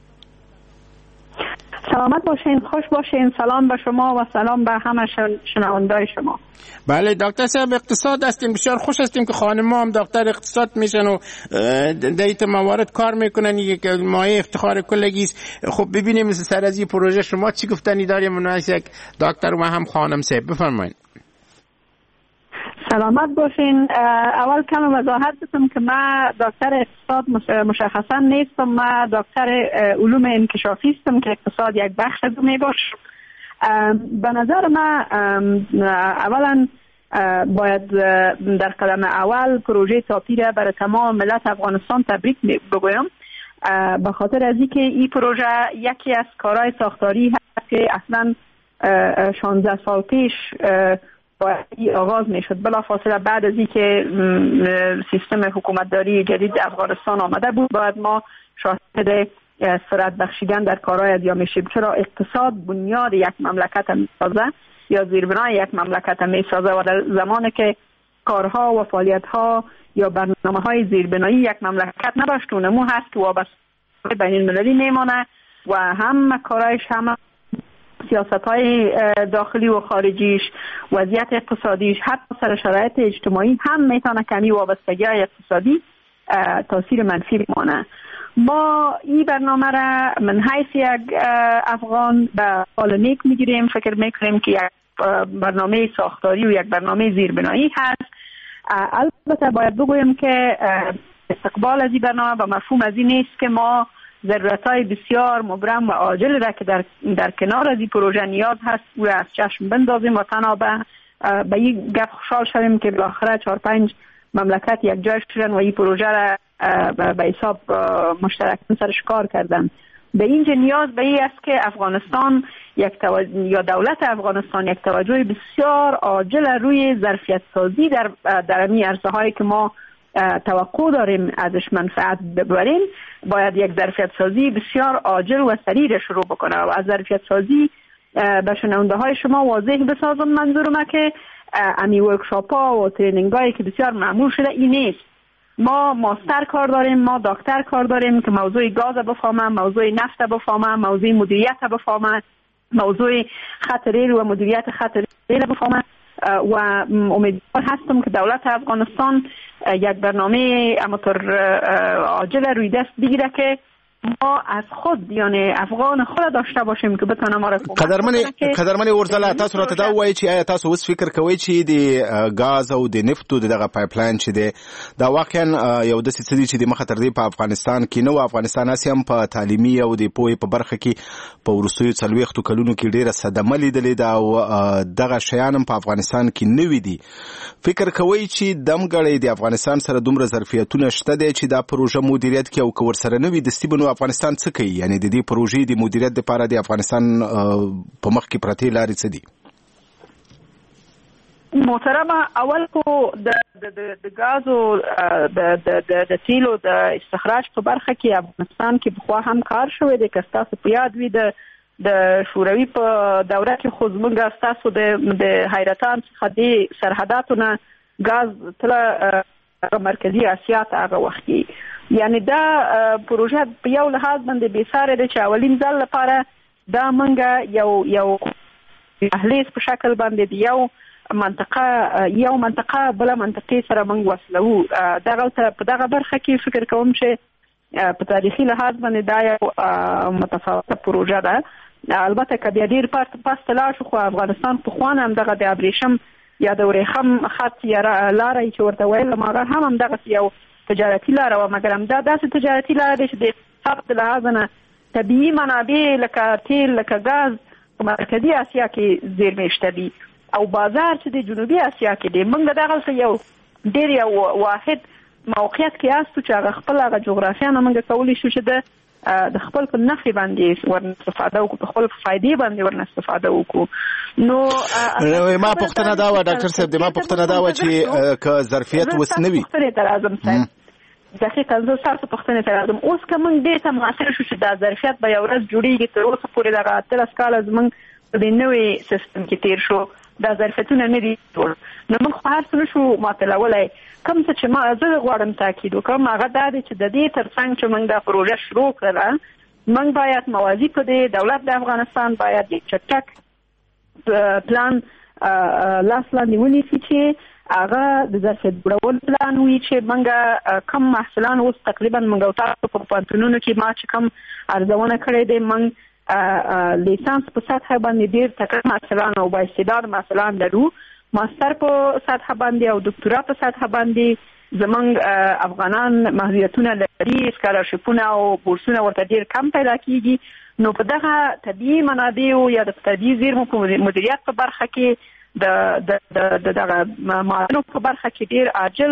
سلامت باشین، خوش باشین. سلام به شما و سلام به همه شنوندای شما. بله دکتر صاحب اقتصاد هستیم، بسیار خوش هستیم که خانم ما هم دکتر اقتصاد میشن و دیت موارد کار میکنن، یک مایه افتخار کلگی است. خب ببینیم سر از این پروژه شما چی گفتنی داریم مناسب یک دکتر و هم خانم صاحب بفرمایید. سلامت باشین. اول کم وضاحت بدم که من دکتر اقتصاد مشخصا نیستم، من دکتر علوم انکشافی هستم که اقتصاد یک بخش از می باشه. به نظر من اولا باید در قدم اول پروژه تاپی را برای تمام ملت افغانستان تبریک بگویم، به خاطر از اینکه این پروژه یکی از کارهای ساختاری هست که اصلا 16 سال پیش باید آغاز می شد. بلافاصله بعد از اینکه سیستم حکومتداری جدید افغانستان آمده بود باید ما شاهد سرعت بخشیدن در کارهای ادیا می شیم، چرا اقتصاد بنیاد یک مملکت می سازه یا زیربنای یک مملکت می سازه و در زمانی که کارها و فعالیتها یا برنامه‌های زیربنایی یک مملکت نباشتونه مو هست که وابسته بین المللی میمانه و هم کارایش هم سیاست‌های داخلی و خارجیش، وضعیت اقتصادیش، حتی سر شرایط اجتماعی هم میتونه کمی وابستگی‌های اقتصادی تاثیر منفی بمانه. ما این برنامه را من حیث یک افغان به حال نیک میگیریم، فکر میکنیم که یک برنامه ساختاری و یک برنامه زیربنایی هست. البته باید بگویم که استقبال از این برنامه به مفهوم از این نیست که ما ضرورت‌های بسیار مبرم و عاجل را که در کنار از این پروژه نیاز هست و از چشم بندازیم و تنها به این گپ خوشحال شویم که بالاخره 4-5 مملکت یک جای شدن و این پروژه را به حساب مشترک سرش کار کردن. به اینجا نیاز به این است که افغانستان یا دولت افغانستان یک توجه بسیار عاجل روی ظرفیت سازی در این عرصه‌هایی که ما توقع داریم ازش منفعت ببریم، باید یک ظرفیت سازی بسیار عاجل و سریع شروع بکنه و از ظرفیت سازی به شنونده های شما واضح بسازم. منظورم که امی ورکشاپ ها و ترینینگ هایی که بسیار معمول شده این نیست. ما ماستر کار داریم، ما دکتر کار داریم که موضوع گاز بفهمن، موضوع نفت بفهمن، موضوع مدیریت بفهمن، موضوع خط ریل و مدیریت خط ریل بفهمن و امیدوار هستم که دولت افغانستان یک برنامه امطور عاجل روی دست بگیره که ما از خود یعنی افغان خود داشته باشیم که بتونه ما را قدرمن ورزله تاسو راته دا وایي چې آیا تاسو اوس فکر کوئ چې د غاز او د نفتو دغه پایپلاین چې دی دا واقعا یو داسې څه دي چې د مخه تر دې په افغانستان کې نو افغانستان هم په تعلیمي او د پوهې په برخه کې په وروستیو 40 کلونو کې ډیره صدمه لیدلې ده او دغه شیان هم په افغانستان کې نوي دي. فکر کوئ چې دمګړی د افغانستان سره دومره ظرفیتونه شته دي چې دا پروژه مدیریت کې او کور سره نوي دستي بنو افغانستان څه کوي؟ یعنی د دې پروژې د مدیریت لپاره د افغانستان په مخ کې پرتې لارې څه دي؟ محترمه، اول کو د غاز او د تیلو د استخراج په برخه کې افغانستان کې بخوا هم کار شوی دی. که تاسو په یاد وي د شوروي په دوره کې خو زموږ تاسو د حیرتان څخه د سرحداتونه غاز تل مرکزی اسیا ته هغه وخت یعنی دا پروژه په یو لحاظ باندې بې ساري ده چې اولین ځل لپاره دا منګه یو اهلیز په شکل باندې یو منطقه بل منطقه سره موږ وصلو. په دغه برخه کې فکر کوم چې په تاریخي لحاظ باندې دا یو متفاوته پروژه ده. البته که بیا ډیر پاس ته لاړ شو خو افغانستان پخوانه هم دغه د ابریشم یا د ورېښم خط یا لاره چې ورته ویل هغه هم دغسې یو تجارتي لاره وه، مګر همدا داسې تجارتي لاره دی چې د اقتصاد د لحاظه نه طبیعي منابع لکه تیل لکه غاز په مرکزي اسیا کې زیرمې شته دي او بازار چې د جنوبي اسیا کې دی. موږ دغلته یو ډېر یو واحد موقعیت کې یاستو چې هغه خپل هغه جغرافیا نه موږ کولی شو چې د خپل په نفع باندې ورنستفاده وکړو، په خپل فایدې باندې ورنستفاده وکړو. نو ما پوښتنه دا وه ډاکټر صاحب، ما پوښتنه دا وه چې که ظرفیت اوس نه وي دقیقاً زه ستاسو پوښتنې ته راځم. اوس که موږ دې ته معاصر شو چې دا ظرفیت به یو ورځ جوړېږي، تر اوسه پورې دغه 18 کاله زموږ په دې نوي سیستم کې تېر شو، دا ظرفیتونه نه دي جوړ، نو موږ خو هر څه نشو ماتولای. کوم څه چې زه غواړم تاکید وکړم هغه دا دی چې د دې تر څنګ چې موږ دا پروژه شروع کړله، موږ باید موازي په دې دولت د افغانستان باید یک چټک پلان لاس لاندې ونیسي چې هغه د ظرفیت جوړول پلان وي چې موږ کم محصلان اوس تقریبا موږ تاسو په پوهنتونونو کې ما چې کم ارزونه کړې دی، موږ لیسانس په سطح باندې ډېر تکړه محصلان او با استعداد محصلان لرو، ماستر په سطح باندې او دکتورا په سطح باندې زمونږ افغانان محدودیتونه لري، سکالرشیپونه او بورسونه ورته ډېر کم پیدا کیږي. نو په دغه طبیعي منابعو یا د طبیعي زیرمو په مدیریت په برخه کې د دغه معادنو په برخه کې ډېر عاجل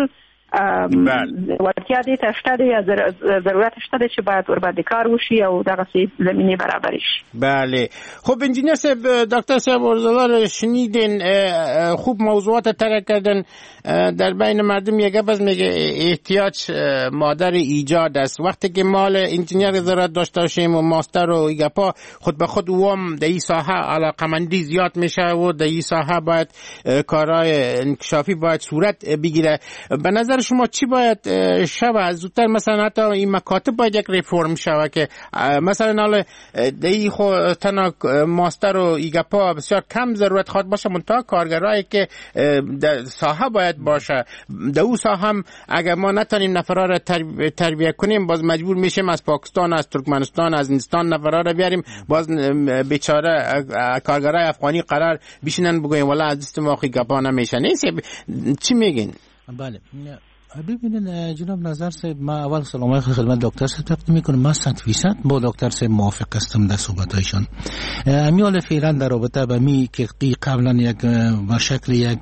ورتیا دې ته شته دی یا ضرورت شته دی چې باید ورباندې کار وشي او دغسې زمینې برابر شي. بله خب انجینیر صاحب، دکتر صاحب ورزله رو شنیدین، خوب موضوعات ترک کردن. در بین مردم یک گپ میگه احتیاج مادر ایجاد است. وقتی که مال انجینیر زراعت داشته باشیم و ماستر و گپا خود به خود وام در این ساحه علاقمندی زیاد میشه و در این ساحه باید کارهای انکشافی باید صورت بگیره. به نظر شما چی باید شود زودتر؟ مثلا حتی این مکاتب باید یک ریفورم شود که مثلا حالا دی خو تنها ماستر و ایگپا بسیار کم ضرورت خواد باشه، منتها کارگرایی که در ساحه باید باشه. در اون ساحه هم اگر ما نتونیم نفرا را تربیت کنیم، باز مجبور میشیم از پاکستان، از ترکمنستان، از هندستان نفرا را بیاریم، باز بیچاره کارگرای افغانی قرار بشینن بگویم والا از دست ما ایگپا نمیشن. چی میگین؟ بله ببینید جناب نظر صاحب، ما اول سلام خدمت دکتر صاحب تقدیم میکنم. من 100% با دکتر صاحب موافق هستم در صحبتایشان. امیال فعلا در رابطه با می که قبلا یک به شکل یک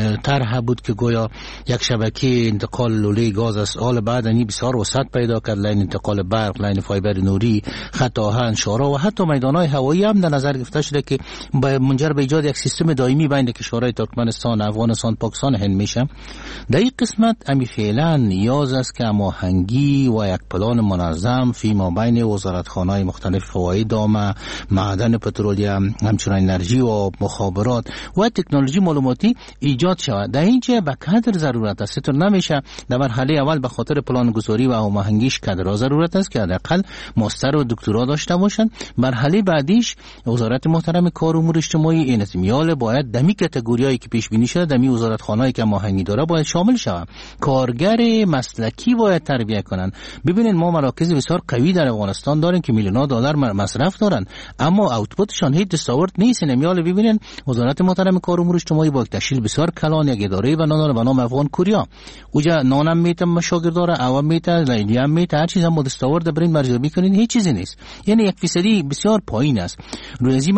طرح بود که گویا یک شبکه انتقال لوله گاز است، حال بعد انی بسیار وسعت پیدا کرد، لاین انتقال برق، لاین فایبر نوری، خط آهن، شارع و حتی میدانهای هوایی هم در نظر گرفته شده که منجر به ایجاد یک سیستم دائمی بین کشورهای ترکمنستان، افغانستان، پاکستان هند میشه. در این قسمت فعلا نیاز است که هماهنگی و یک پلان منظم فیما بین وزارتخانه‌های مختلف فواید دام، معدن پترولیم، همچنین انرژی و مخابرات و تکنولوژی معلوماتی ایجاد شود. در اینجا به کادر ضرورت است. تو نمیشه در مرحله اول به خاطر پلان گذاری و هماهنگیش کادر ضرورت است که حداقل ماستر و دکترا داشته باشند. مرحله بعدیش وزارت محترم کار و امور اجتماعی این میال باید دمی کاتگوریایی که پیش بینی شده دمی وزارتخانه‌ای که هماهنگی داره باید شامل شود. کارگر مسلکی باید تربیت کنن. ببینید ما مراکز بسیار قوی در افغانستان داریم که میلیون‌ها دلار مصرف دارن، اما اوتپوتشان هیچ دستاورد نیست. نمیال ببینید وزارت محترم کار و امور اجتماعی با تشکیل بسیار کلان یک اداره و نام افغان کوریا اوجا نانم میتم شاگرد داره، عوام میته، لیلی هم میته، هر چیز هم دستاورد برین مرجع کنین هیچ چیزی نیست. یعنی 1% بسیار پایین است. روزی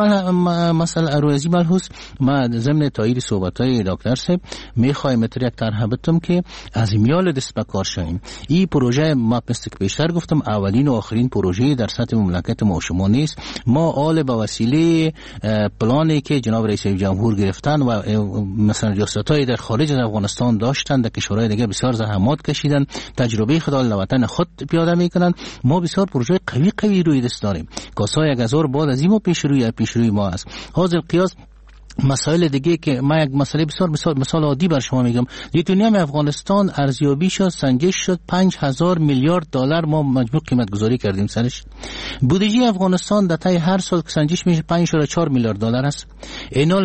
مثلا روزی ملحوظ ما ضمن تایید صحبت‌های دکتر صاحب میخوایم یک طرح بتم که از میال دست به کار شویم. این پروژه ما مثل که بیشتر گفتم اولین و آخرین پروژه در سطح مملکت ما شما نیست. ما آل به وسیله پلانی که جناب رئیس جمهور گرفتن و مثلا ریاست‌های در خارج از افغانستان داشتن، در کشورهای دیگه بسیار زحمات کشیدن، تجربه خود در وطن خود پیاده میکنن. ما بسیار پروژه قوی روی دست داریم. کاسای 1000 بعد از این ما پیشروی ما است. حاضر قیاس مسائل دیگه که ما یک مسئله بسیار مثال عادی بر شما میگم. در دنیا افغانستان ارزیابی شد، سنجش شد 5000 میلیارد دلار ما مجموع قیمت گذاری کردیم سرش. بودجه افغانستان در طی هر سال که سنجش میشه 5.4 میلیارد دلار است. اینال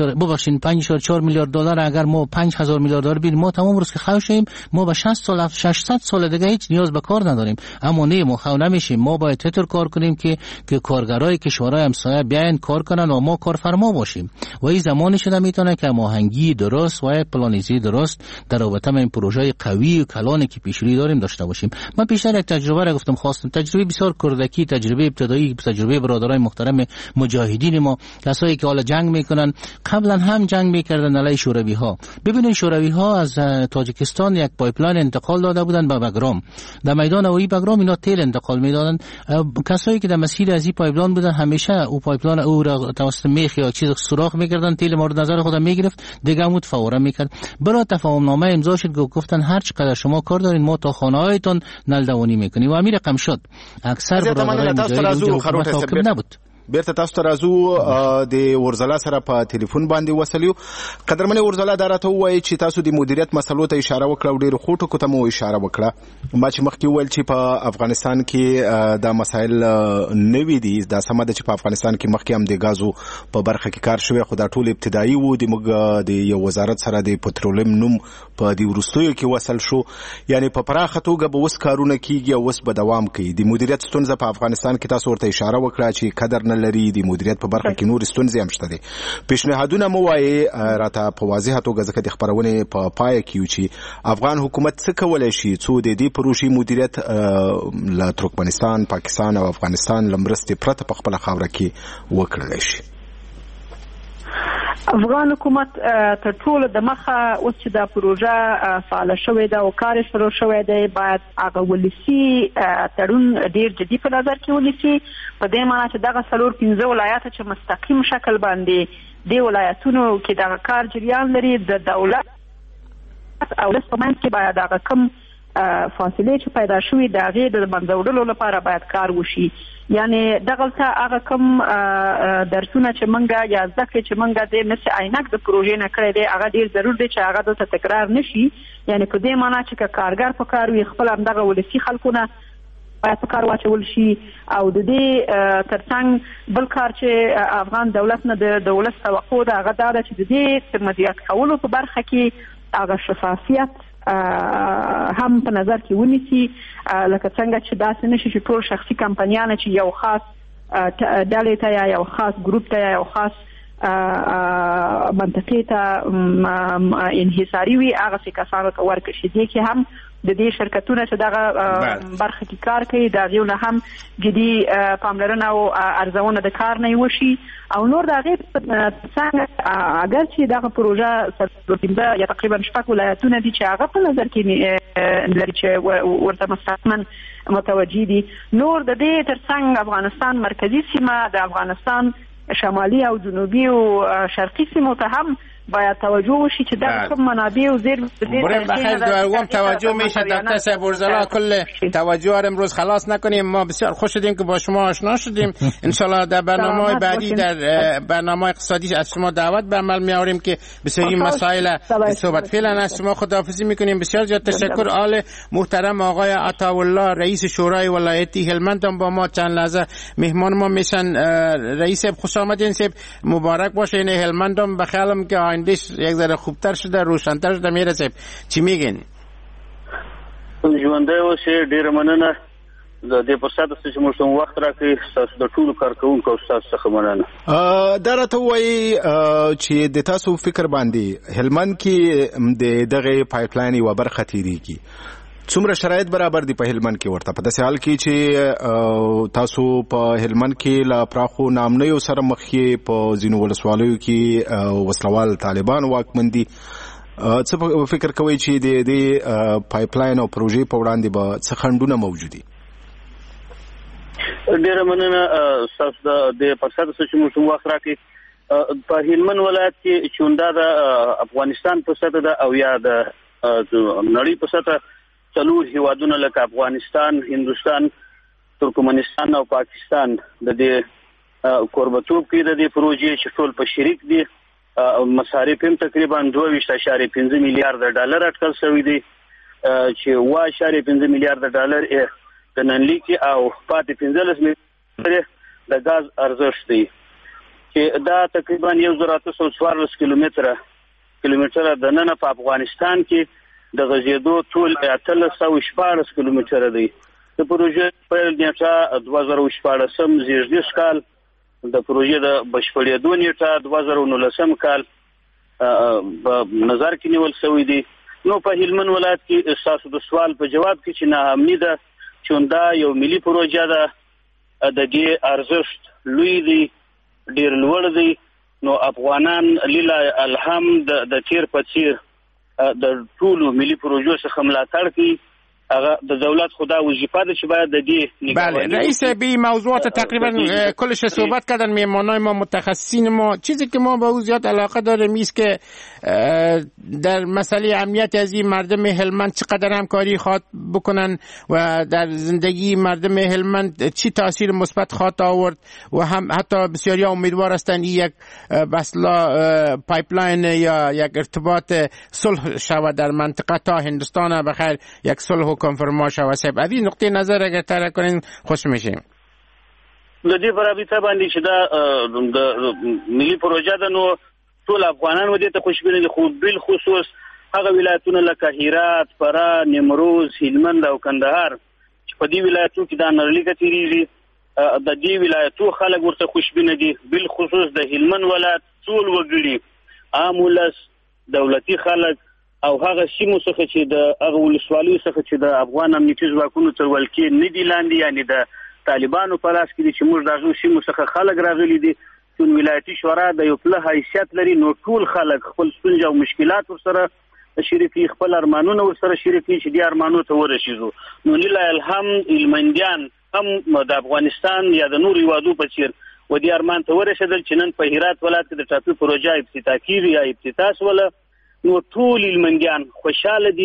5.4 میلیارد دلار اگر ما 5000 میلیارد دلار بدیم ما تمام روز که خوشیم، ما به 600 سال دیگه هیچ نیاز به کار نداریم. اما نه ما خو نمیشیم. ما باید تطور کار کنیم که کارگرای کشورهای همسایه بیاین کار کنن و ما کارفرما باشیم. و این زمانی شده میتونه که هماهنگی درست و پلانیزی درست در رابطه با این پروژه قوی و کلانی که پیشروی داریم داشته باشیم. من پیشتر یک تجربه را گفتم، خواستم تجربه بسیار کردکی، تجربه ابتدایی، تجربه برادرای محترم مجاهدین ما، کسایی که حالا جنگ میکنن، قبلا هم جنگ میکردن علیه شوروی ها. ببینید شوروی ها از تاجیکستان یک پایپلاین انتقال داده بودن به بگرام. در میدان هوایی بگرام اینا تیل انتقال میدادن. کسایی که در مسیر از این پایپلاین بودن همیشه او پایپلاین او را توسط میخ یا چیز سوراخ میکردن، تیل مورد نظر خودم میگرفت، دیگه عمود فورا میکرد. برای تفاهم نامه امضا شد، گفتن هر چقدر شما کار دارین ما تا خانه هایتون نل دوانی میکنیم و امیر رقم شد. اکثر برادرای مجاهد نبود. بیرته تاسو ته راځو د ورزله سره په ټلیفون باندې وسلیو. قدرمن ورزله دا راته وایي چې تاسو د مدیریت مسلو ته اشاره وکړه او ډېر خوټو کوته مو اشاره وکړه. ما چې مخکې وویل چې په افغانستان کې دا مسایل نوي دي، دا سمه ده چې په افغانستان کې مخکې هم د غازو په برخه کې کار شوی، خو دا ټول ابتدایي وو. د موږ د یو وزارت سره د پټرولیم نوم په دې وروستیو کې وصل شو، یعنی په پراخه توګه به اوس کارونه کیږي او اوس به دوام کوي. د مدیریت ستونزه په افغانستان کې تاسو ورته اشاره وکړه چې قدر لري د مدیریت په برخه کې نور ستونزې هم شته دي. پیشنهادونه مو وایي راته په واضحه توګه ځکه د خبرونه په پای کې یو چې افغان حکومت څه کولای شي څو د دې پروژې مدیریت له ترکمنستان، پاکستان او افغانستان لمرستې پرته په خپل خاوره کې وکړل شي. افغان حکومت تر ټولو د مخه اوس چې دا پروژه فعال شوې ده او کار شروع شوی دی، باید هغه ولسی تړون ډیر جدي په نظر کې ونیسي، په دې معنی چې دغه 4-5 ولایات چې مستقیم شکل باندې د ولایتونو کې دغه کار جریان لري، د دولت او د سمند کې باید هغه کم فاصله چې پیدا شوې د هغې د منځه وړلو لپاره باید کار وشي. یعنی دغلته هغه کوم درسونه چې موږ یا زده کړې چې موږ د مثل عینک د پروژې نه کړی دی هغه ډېر ضرور دی چې هغه دلته تکرار نشي. یعنی په دې معنا چې که کارګر په کار وي خپل همدغه ولسي خلکونه باید په کار واچول شي او د دې ترڅنګ بل کار چې افغان دولت نه د ولس توقع ده هغه دا ده چې د دې مدیریت کولو په برخه کې هغه شفافیت هم په نظر کې ونیسي، لکه څنګه چې داسې نشي چې ټول شخصي کمپنیانه چې یو خاص ډلې ته یا یو خاص ګروپ ته یا یو خاص منطقې ته انحصاري وي هغسې کسانو ته ورکړي شي. دې کې هم د دې شرکتونه چې دغه برخه کې کار کوي د هغې نه هم جدي پاملرنه او ارزونه د کار نه وشي او نور د هغې څنګه اگر چې دغه پروژه یا تقریبا 6 ولایتونه دي چې هغه په نظر کې لري چې ورته مستقیما متوجه دي. نور د دې ترڅنګ افغانستان مرکزی سیمه د افغانستان شمالي او جنوبي او شرقي سیمو ته هم باید توجه وشي چې دغه کوم منابع و زیر بریم بخیر دوام توجه میشه. دکتر صاحب ارزلا کل توجه رو امروز خلاص نکنیم. ما بسیار خوش شدیم که با شما آشنا شدیم. انشالله در برنامه بعدی در برنامه اقتصادی از شما دعوت به عمل میاریم که بسیاری مسائل صحبت. فعلا از شما خداحافظی میکنیم. بسیار زیاد تشکر. آل محترم آقای عطاالله رئیس شورای ولایتی هلمند هم با ما چند لحظه مهمان ما میشن. رئیس خوش آمدین صاحب، مبارک باشه. این هلمند هم بخیالم که آیندهش یک ذره خوبتر شده، روشن‌تر شده. میرسه چی میگین؟ ژوندی اوسئ. ډیره مننه د دې فرصت چې موږ ته وخت راکړئ. ستاسو د ټولو کارکوونکو او ستاسو څخه مننه. دا راته وایي چې د تاسو فکر باندې هلمند کې د دغه پایپ لاین یوه برخه تیریږي، څومره شرایط برابر دي په هلمند کې ورته په داسې حال کې چې تاسو په هلمند کې له پراخو نامنیو سره مخ یې په ځینو ولسوالیو کې وسلوال طالبان واکمن دي؟ څه فکر کوئ چې د دې پایپ لاین او پروژې په وړاندې به څه خنډونه موجود دي؟ ډېره مننه ستاسو د فرصت چې موږ ته وخت راکړئ. په هلمند ولایت کې چوندا د افغانستان په سطح ده او یا د نړۍ په سطح څلور هیوادونه لکه افغانستان، هندوستان، ترکمنستان او پاکستان د دې کوربتوب کې د دې پروژې چې ټول په شریک دي. مصارف هم تقریبا 22.5 میلیارډ ډالر اټکل شوی دی چې 1.5 میلیارډ ډالر د ننلیک او پاتې 15 میلیارډ د غاز ارزښت دی چې دا تقریبا 1814 کیلومتره د نن په افغانستان کې د غزیدو ټول 1314 کیلومتره دی. د پروژې پیل نیټه 2014 زیږدیز کال، د پروژې د بشپړېدو نیټه 2019 کال په نظر کې نیول شوی دی. نو په هلمند ولایت کې تاسو د سوال په جواب کې چې ناامني ده چوندا یو ملي پروژه ده، د دې ارزښت لوی دی، ډیر لوړ دی. نو افغانان لله الحمد د تیر په څیر د ټولو ملي پروژو څخه ملاتړ کوي. هغه د دولت خدا وظیفه ده چې باید د دې بله رئیس بی موضوعات تقریبا کلش صحبت کردن میهمانای ما، متخصصین ما. چیزی که ما به او زیاد علاقه داریم ایست که در مسئله امنیت از این مردم هلمند چقدر همکاری خواهد بکنن و در زندگی مردم هلمند چی تاثیر مثبت خواهد آورد و هم حتی بسیاری امیدوار هستند یک بسلا پایپلاین یا یک ارتباط صلح شود در منطقه تا هندوستان بخیر یک صلح کنفرما شود. صاحب از این نقطه نظر اگر تر کنین خوش میشیم. د دې پر رابطه باندې چې دا د ملي پروژه ده نو ټول افغانان و دې ته خوشبینه دي، خو بل خصوص هغه ولایتونه لکه هرات، فراه، نیمروز، هلمند او کندهار چې په دې ولایتونو کې دا نړلیکه تیریږي. د دې ولایتو خلک ورته خوشبینه دي، بل خصوص د هلمند ولایت ټول وګړي، عام ولس، دولتي خلک او هغه سیمو څخه چې د هغه ولسوالیو څخه چې د افغان امنیتي ځواکونو تر ولکې نه دي لاندې، یعنی د طالبانو په لاس کې دي چې موږ د هغو سیمو څخه خلک راغلي دي. چون ولایتي شورا د یو پله حیثیت لري، نو ټول خلک خپل ستونزې او مشکلات ورسره شریکي، خپل ارمانونه ورسره شریکي چې دې ارمانو ته ورسېږو. نو لله الحمد هلمندیان هم د افغانستان یا د نورو هیوادو په څېر و دې ارمان ته ورسېدل چې نن په هرات ولایت کې د ټاپي پروژه افتتاح کېږي یا افتتاح شوله. نو ټول هلمندیان خوشحاله دي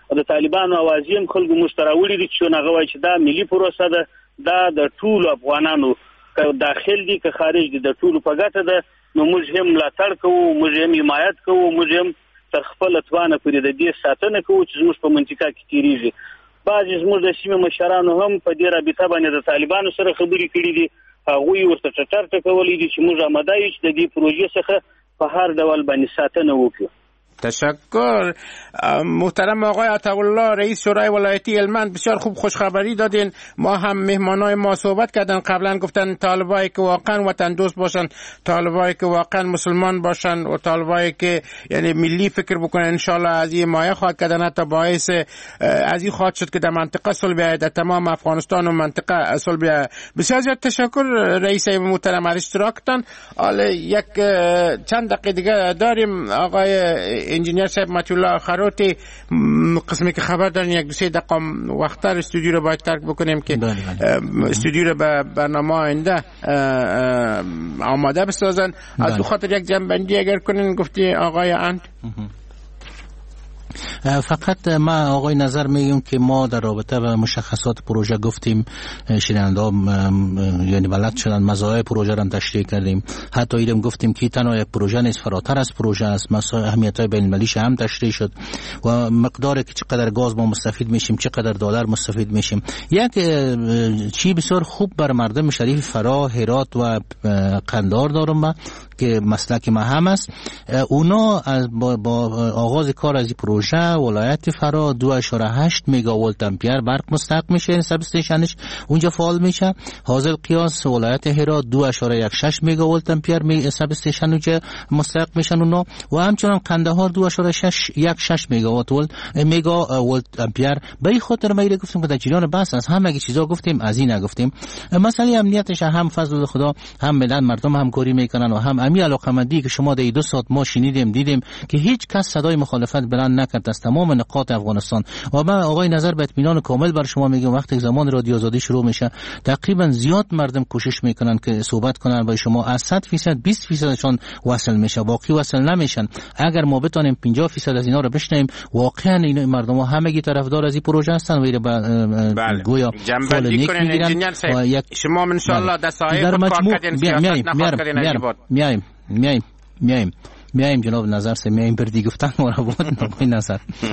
د طالبانو اوازې هم خلکو مشتراولې دي چې هغه وایي چې دا ملي پروسه ده، دا د ټولو افغانانو که داخل دي که خارج دي د ټولو په ګټه ده. نو موږ هم ملاتړ کوو، موږ هم حمایت کوو، موږ هم تر خپل توانه پورې د دې ساتنه کوو چې زموږ په منطقه کې تیریږي. بعضې زموږ د سیمې مشرانو هم په دې رابطه باندې د طالبانو سره خبرې کړي دي، هغوی ورته ټټر ټکولی دي چې موږ آماده یو چې د دې پروژې څخه په هر ډول باندې ساتنه وکړو. تشکر. محترم آقای عطاالله رئیس شورای ولایتی هلمند، بسیار خوب خوشخبری دادین. ما هم مهمانای ما صحبت کردن قبلا، گفتن طالبایی که واقعا وطن دوست باشن، طالبایی که واقعا مسلمان باشن و طالبایی که یعنی ملی فکر بکنن، انشالله از این مایه خواهد کردن، حتی باعث از این خواهد شد که در منطقه صلح بیاید، در تمام افغانستان و منطقه صلح بیاید. بسیار زیاد تشکر رئیس محترم از اشتراکتان. حالا یک چند دقیقه دیگه داریم. آقای انجینیر صاحب مطیع الله خروتی، قسمی که خبر دارین یک دو سه دقیقه وقت‌تر استودیو رو باید ترک بکنیم که استودیو رو به برنامه آینده آماده بسازن. از دو خاطر یک جنبندی اگر کنین گفتی آقای اند. فقط ما آقای نظر میگم که ما در رابطه با مشخصات پروژه گفتیم، شنونده یعنی بلد شدن مزایای پروژه را تشریح کردیم، حتی ایرم گفتیم که تنها یک پروژه نیست، فراتر از پروژه است، اهمیت‌های بین‌المللیش هم تشریح شد و مقداری که چقدر گاز ما مستفید میشیم، چقدر دلار مستفید میشیم. یک چی بسیار خوب بر مردم شریف فرا، هرات و قندار دارم که مسلک ما هم است. اونا با آغاز کار از این پروژه ولایت فرا 2.8 میگاولت امپیر برق مستحق میشه، سب استیشنش اونجا فعال میشه. حاصل قیاس ولایت هرات 2.16 میگاولت امپیر سب استیشن اونجا مستحق میشن اونا، و همچنان قندهار 2.16 میگاولت امپیر. به این خاطر ما گفتیم که در جریان بحث از همه چیزا گفتیم، از این نگفتیم. مسئله امنیتش هم فضل خدا، هم ملت مردم همکاری میکنن و هم امی علاقمندی که شما در 2 ساعت ما شنیدیم دیدیم که هیچ کس صدای مخالفت بلند نکرد از تمام نقاط افغانستان. و من آقای نظر به اطمینان کامل بر شما میگم وقتی زمان رادیو آزادی شروع میشه تقریبا زیاد مردم کوشش میکنن که صحبت کنن با شما، از 100% 20%شون وصل میشه، باقی وصل نمیشن. اگر ما بتونیم 50% از اینا رو بشنیم، واقعا این مردم ها همگی طرفدار از این پروژه هستن و گویا فال نیک میگیرن. و یک شما ان شاء الله دسایق خود کار کردین. میایم جناب نظر سے میایم بردی گفتن و بود نظر.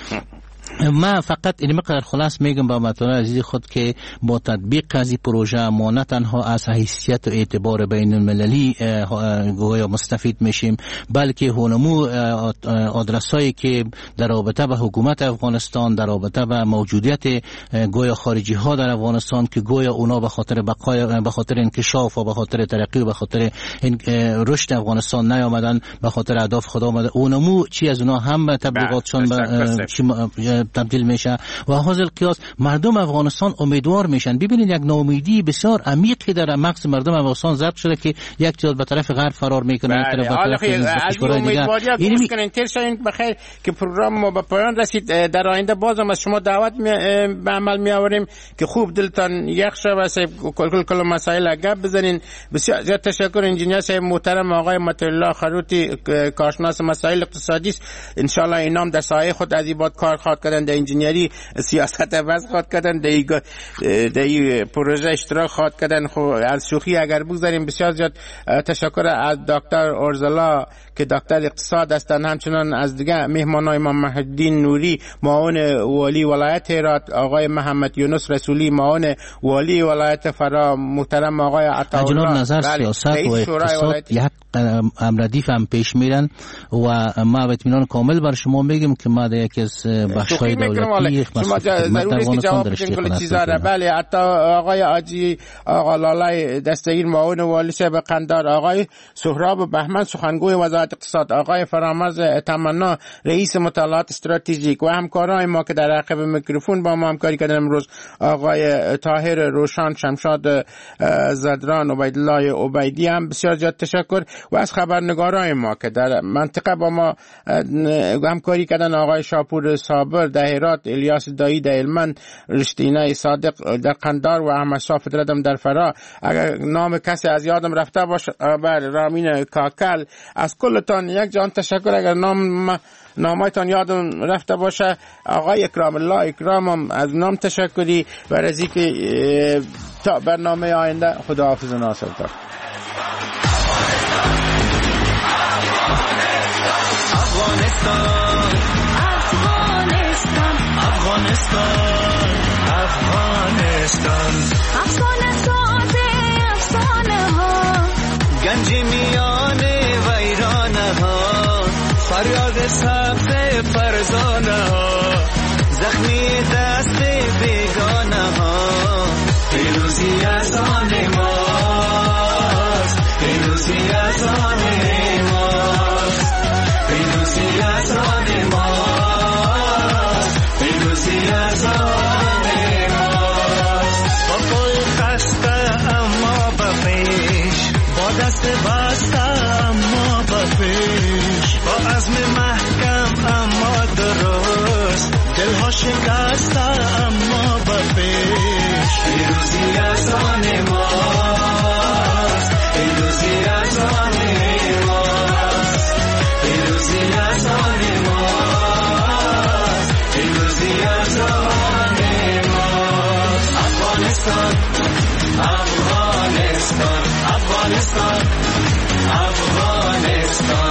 ما فقط این مقدار خلاص میگم با مطالعه عزیز خود که با تطبیق از این پروژه ما نه تنها از حیثیت و اعتبار بین المللی گویا مستفید میشیم، بلکه هنمو آدرسایی که در رابطه با حکومت افغانستان، در رابطه با موجودیت گویا خارجی ها در افغانستان که گویا اونا به خاطر بقای، به خاطر انکشاف و به خاطر ترقی و به خاطر رشد افغانستان نیامدن، به خاطر اهداف خود آمده، اونمو چی از اونا هم تبلیغاتشون تبدیل میشه و حاصل قیاس مردم افغانستان امیدوار میشن. ببینید یک ناامیدی بسیار عمیقی در مغز مردم افغانستان ضبط شده که یک جا به طرف غرب فرار میکنه، یک طرف به طرف کشورهای دیگه. این کنین تیر شاین بخیر که پروگرام ما به پایان رسید. در آینده بازم از شما دعوت به عمل می آوریم که خوب دلتان یخ شه و کل مسائل گپ بزنین. بسیار زیاد تشکر انجینیر صاحب محترم آقای مطیع الله خروتی، کارشناس مسائل اقتصادی است. ان شاء الله اینام در سایه خود از این بعد کار خواهد کردن، در انجینیری سیاست وضع خواهد کردن، در این پروژه اشتراک خواهد کردن. خب از شوخی اگر بگذاریم بسیار زیاد تشکر از دکتر ارزلا که دکتر اقتصاد هستند، همچنان از دیگه مهمانای ما مهدین نوری معاون والی ولایت هرات، آقای محمد یونس رسولی معاون والی ولایت فرا، محترم آقای عطاالله. جناب نظر سیاست و اقتصاد یک امردیف هم پیش میرن و ما به اطمینان کامل بر شما میگم که ما در یکی از بخش‌های دولتی شما ضروری است که جواب بدین کل چیزا را. بله، حتی آقای آجی، آقا لالای دستگیر معاون والی شهر قندار، آقای سهراب بهمن سخنگوی وزارت اقتصاد، آقای فرامرز تمنا رئیس مطالعات استراتژیک و همکارای ما که در عقب میکروفون با ما همکاری کردن امروز، آقای طاهر روشان، شمشاد زدران، عبیدالله عبیدی، هم بسیار زیاد تشکر. و از خبرنگارای ما که در منطقه با ما همکاری کردن، آقای شاپور صابر در هرات، الیاس دایی در هلمند، رشتینه صادق در قندار و احمد شاه فدردم در فرا. اگر نام کسی از یادم رفته باشه، بر رامین کاکل، از کلتان یک جان تشکر. اگر نامایتان یادم رفته باشه، آقای اکرام الله اکرامم از نام تشکری. برای که تا برنامه آینده خداحافظ ناصر دار. افغانستان افغانستان افغانستان افغانستان افغانستان افسانه ها، گنج میان ویرانه ها، فریاد سبز فرزانه ها، زخمی دست بیگانه ها. پیروزی از آن ماست، پیروزی از آن ماست، پیروزی از آن ماست، پیروزی از آن ماست. با پای خسته اما به پیش، با دست بسته اما به پیش، با عزم محکم اما درست، دلها شکسته اما به پیش. پیروزی از آن ماست، پیروزی از آن ماست، پیروزی از آن ماست، پیروزی از آن ماست. افغانستان افغانستان افغانستان افغانستان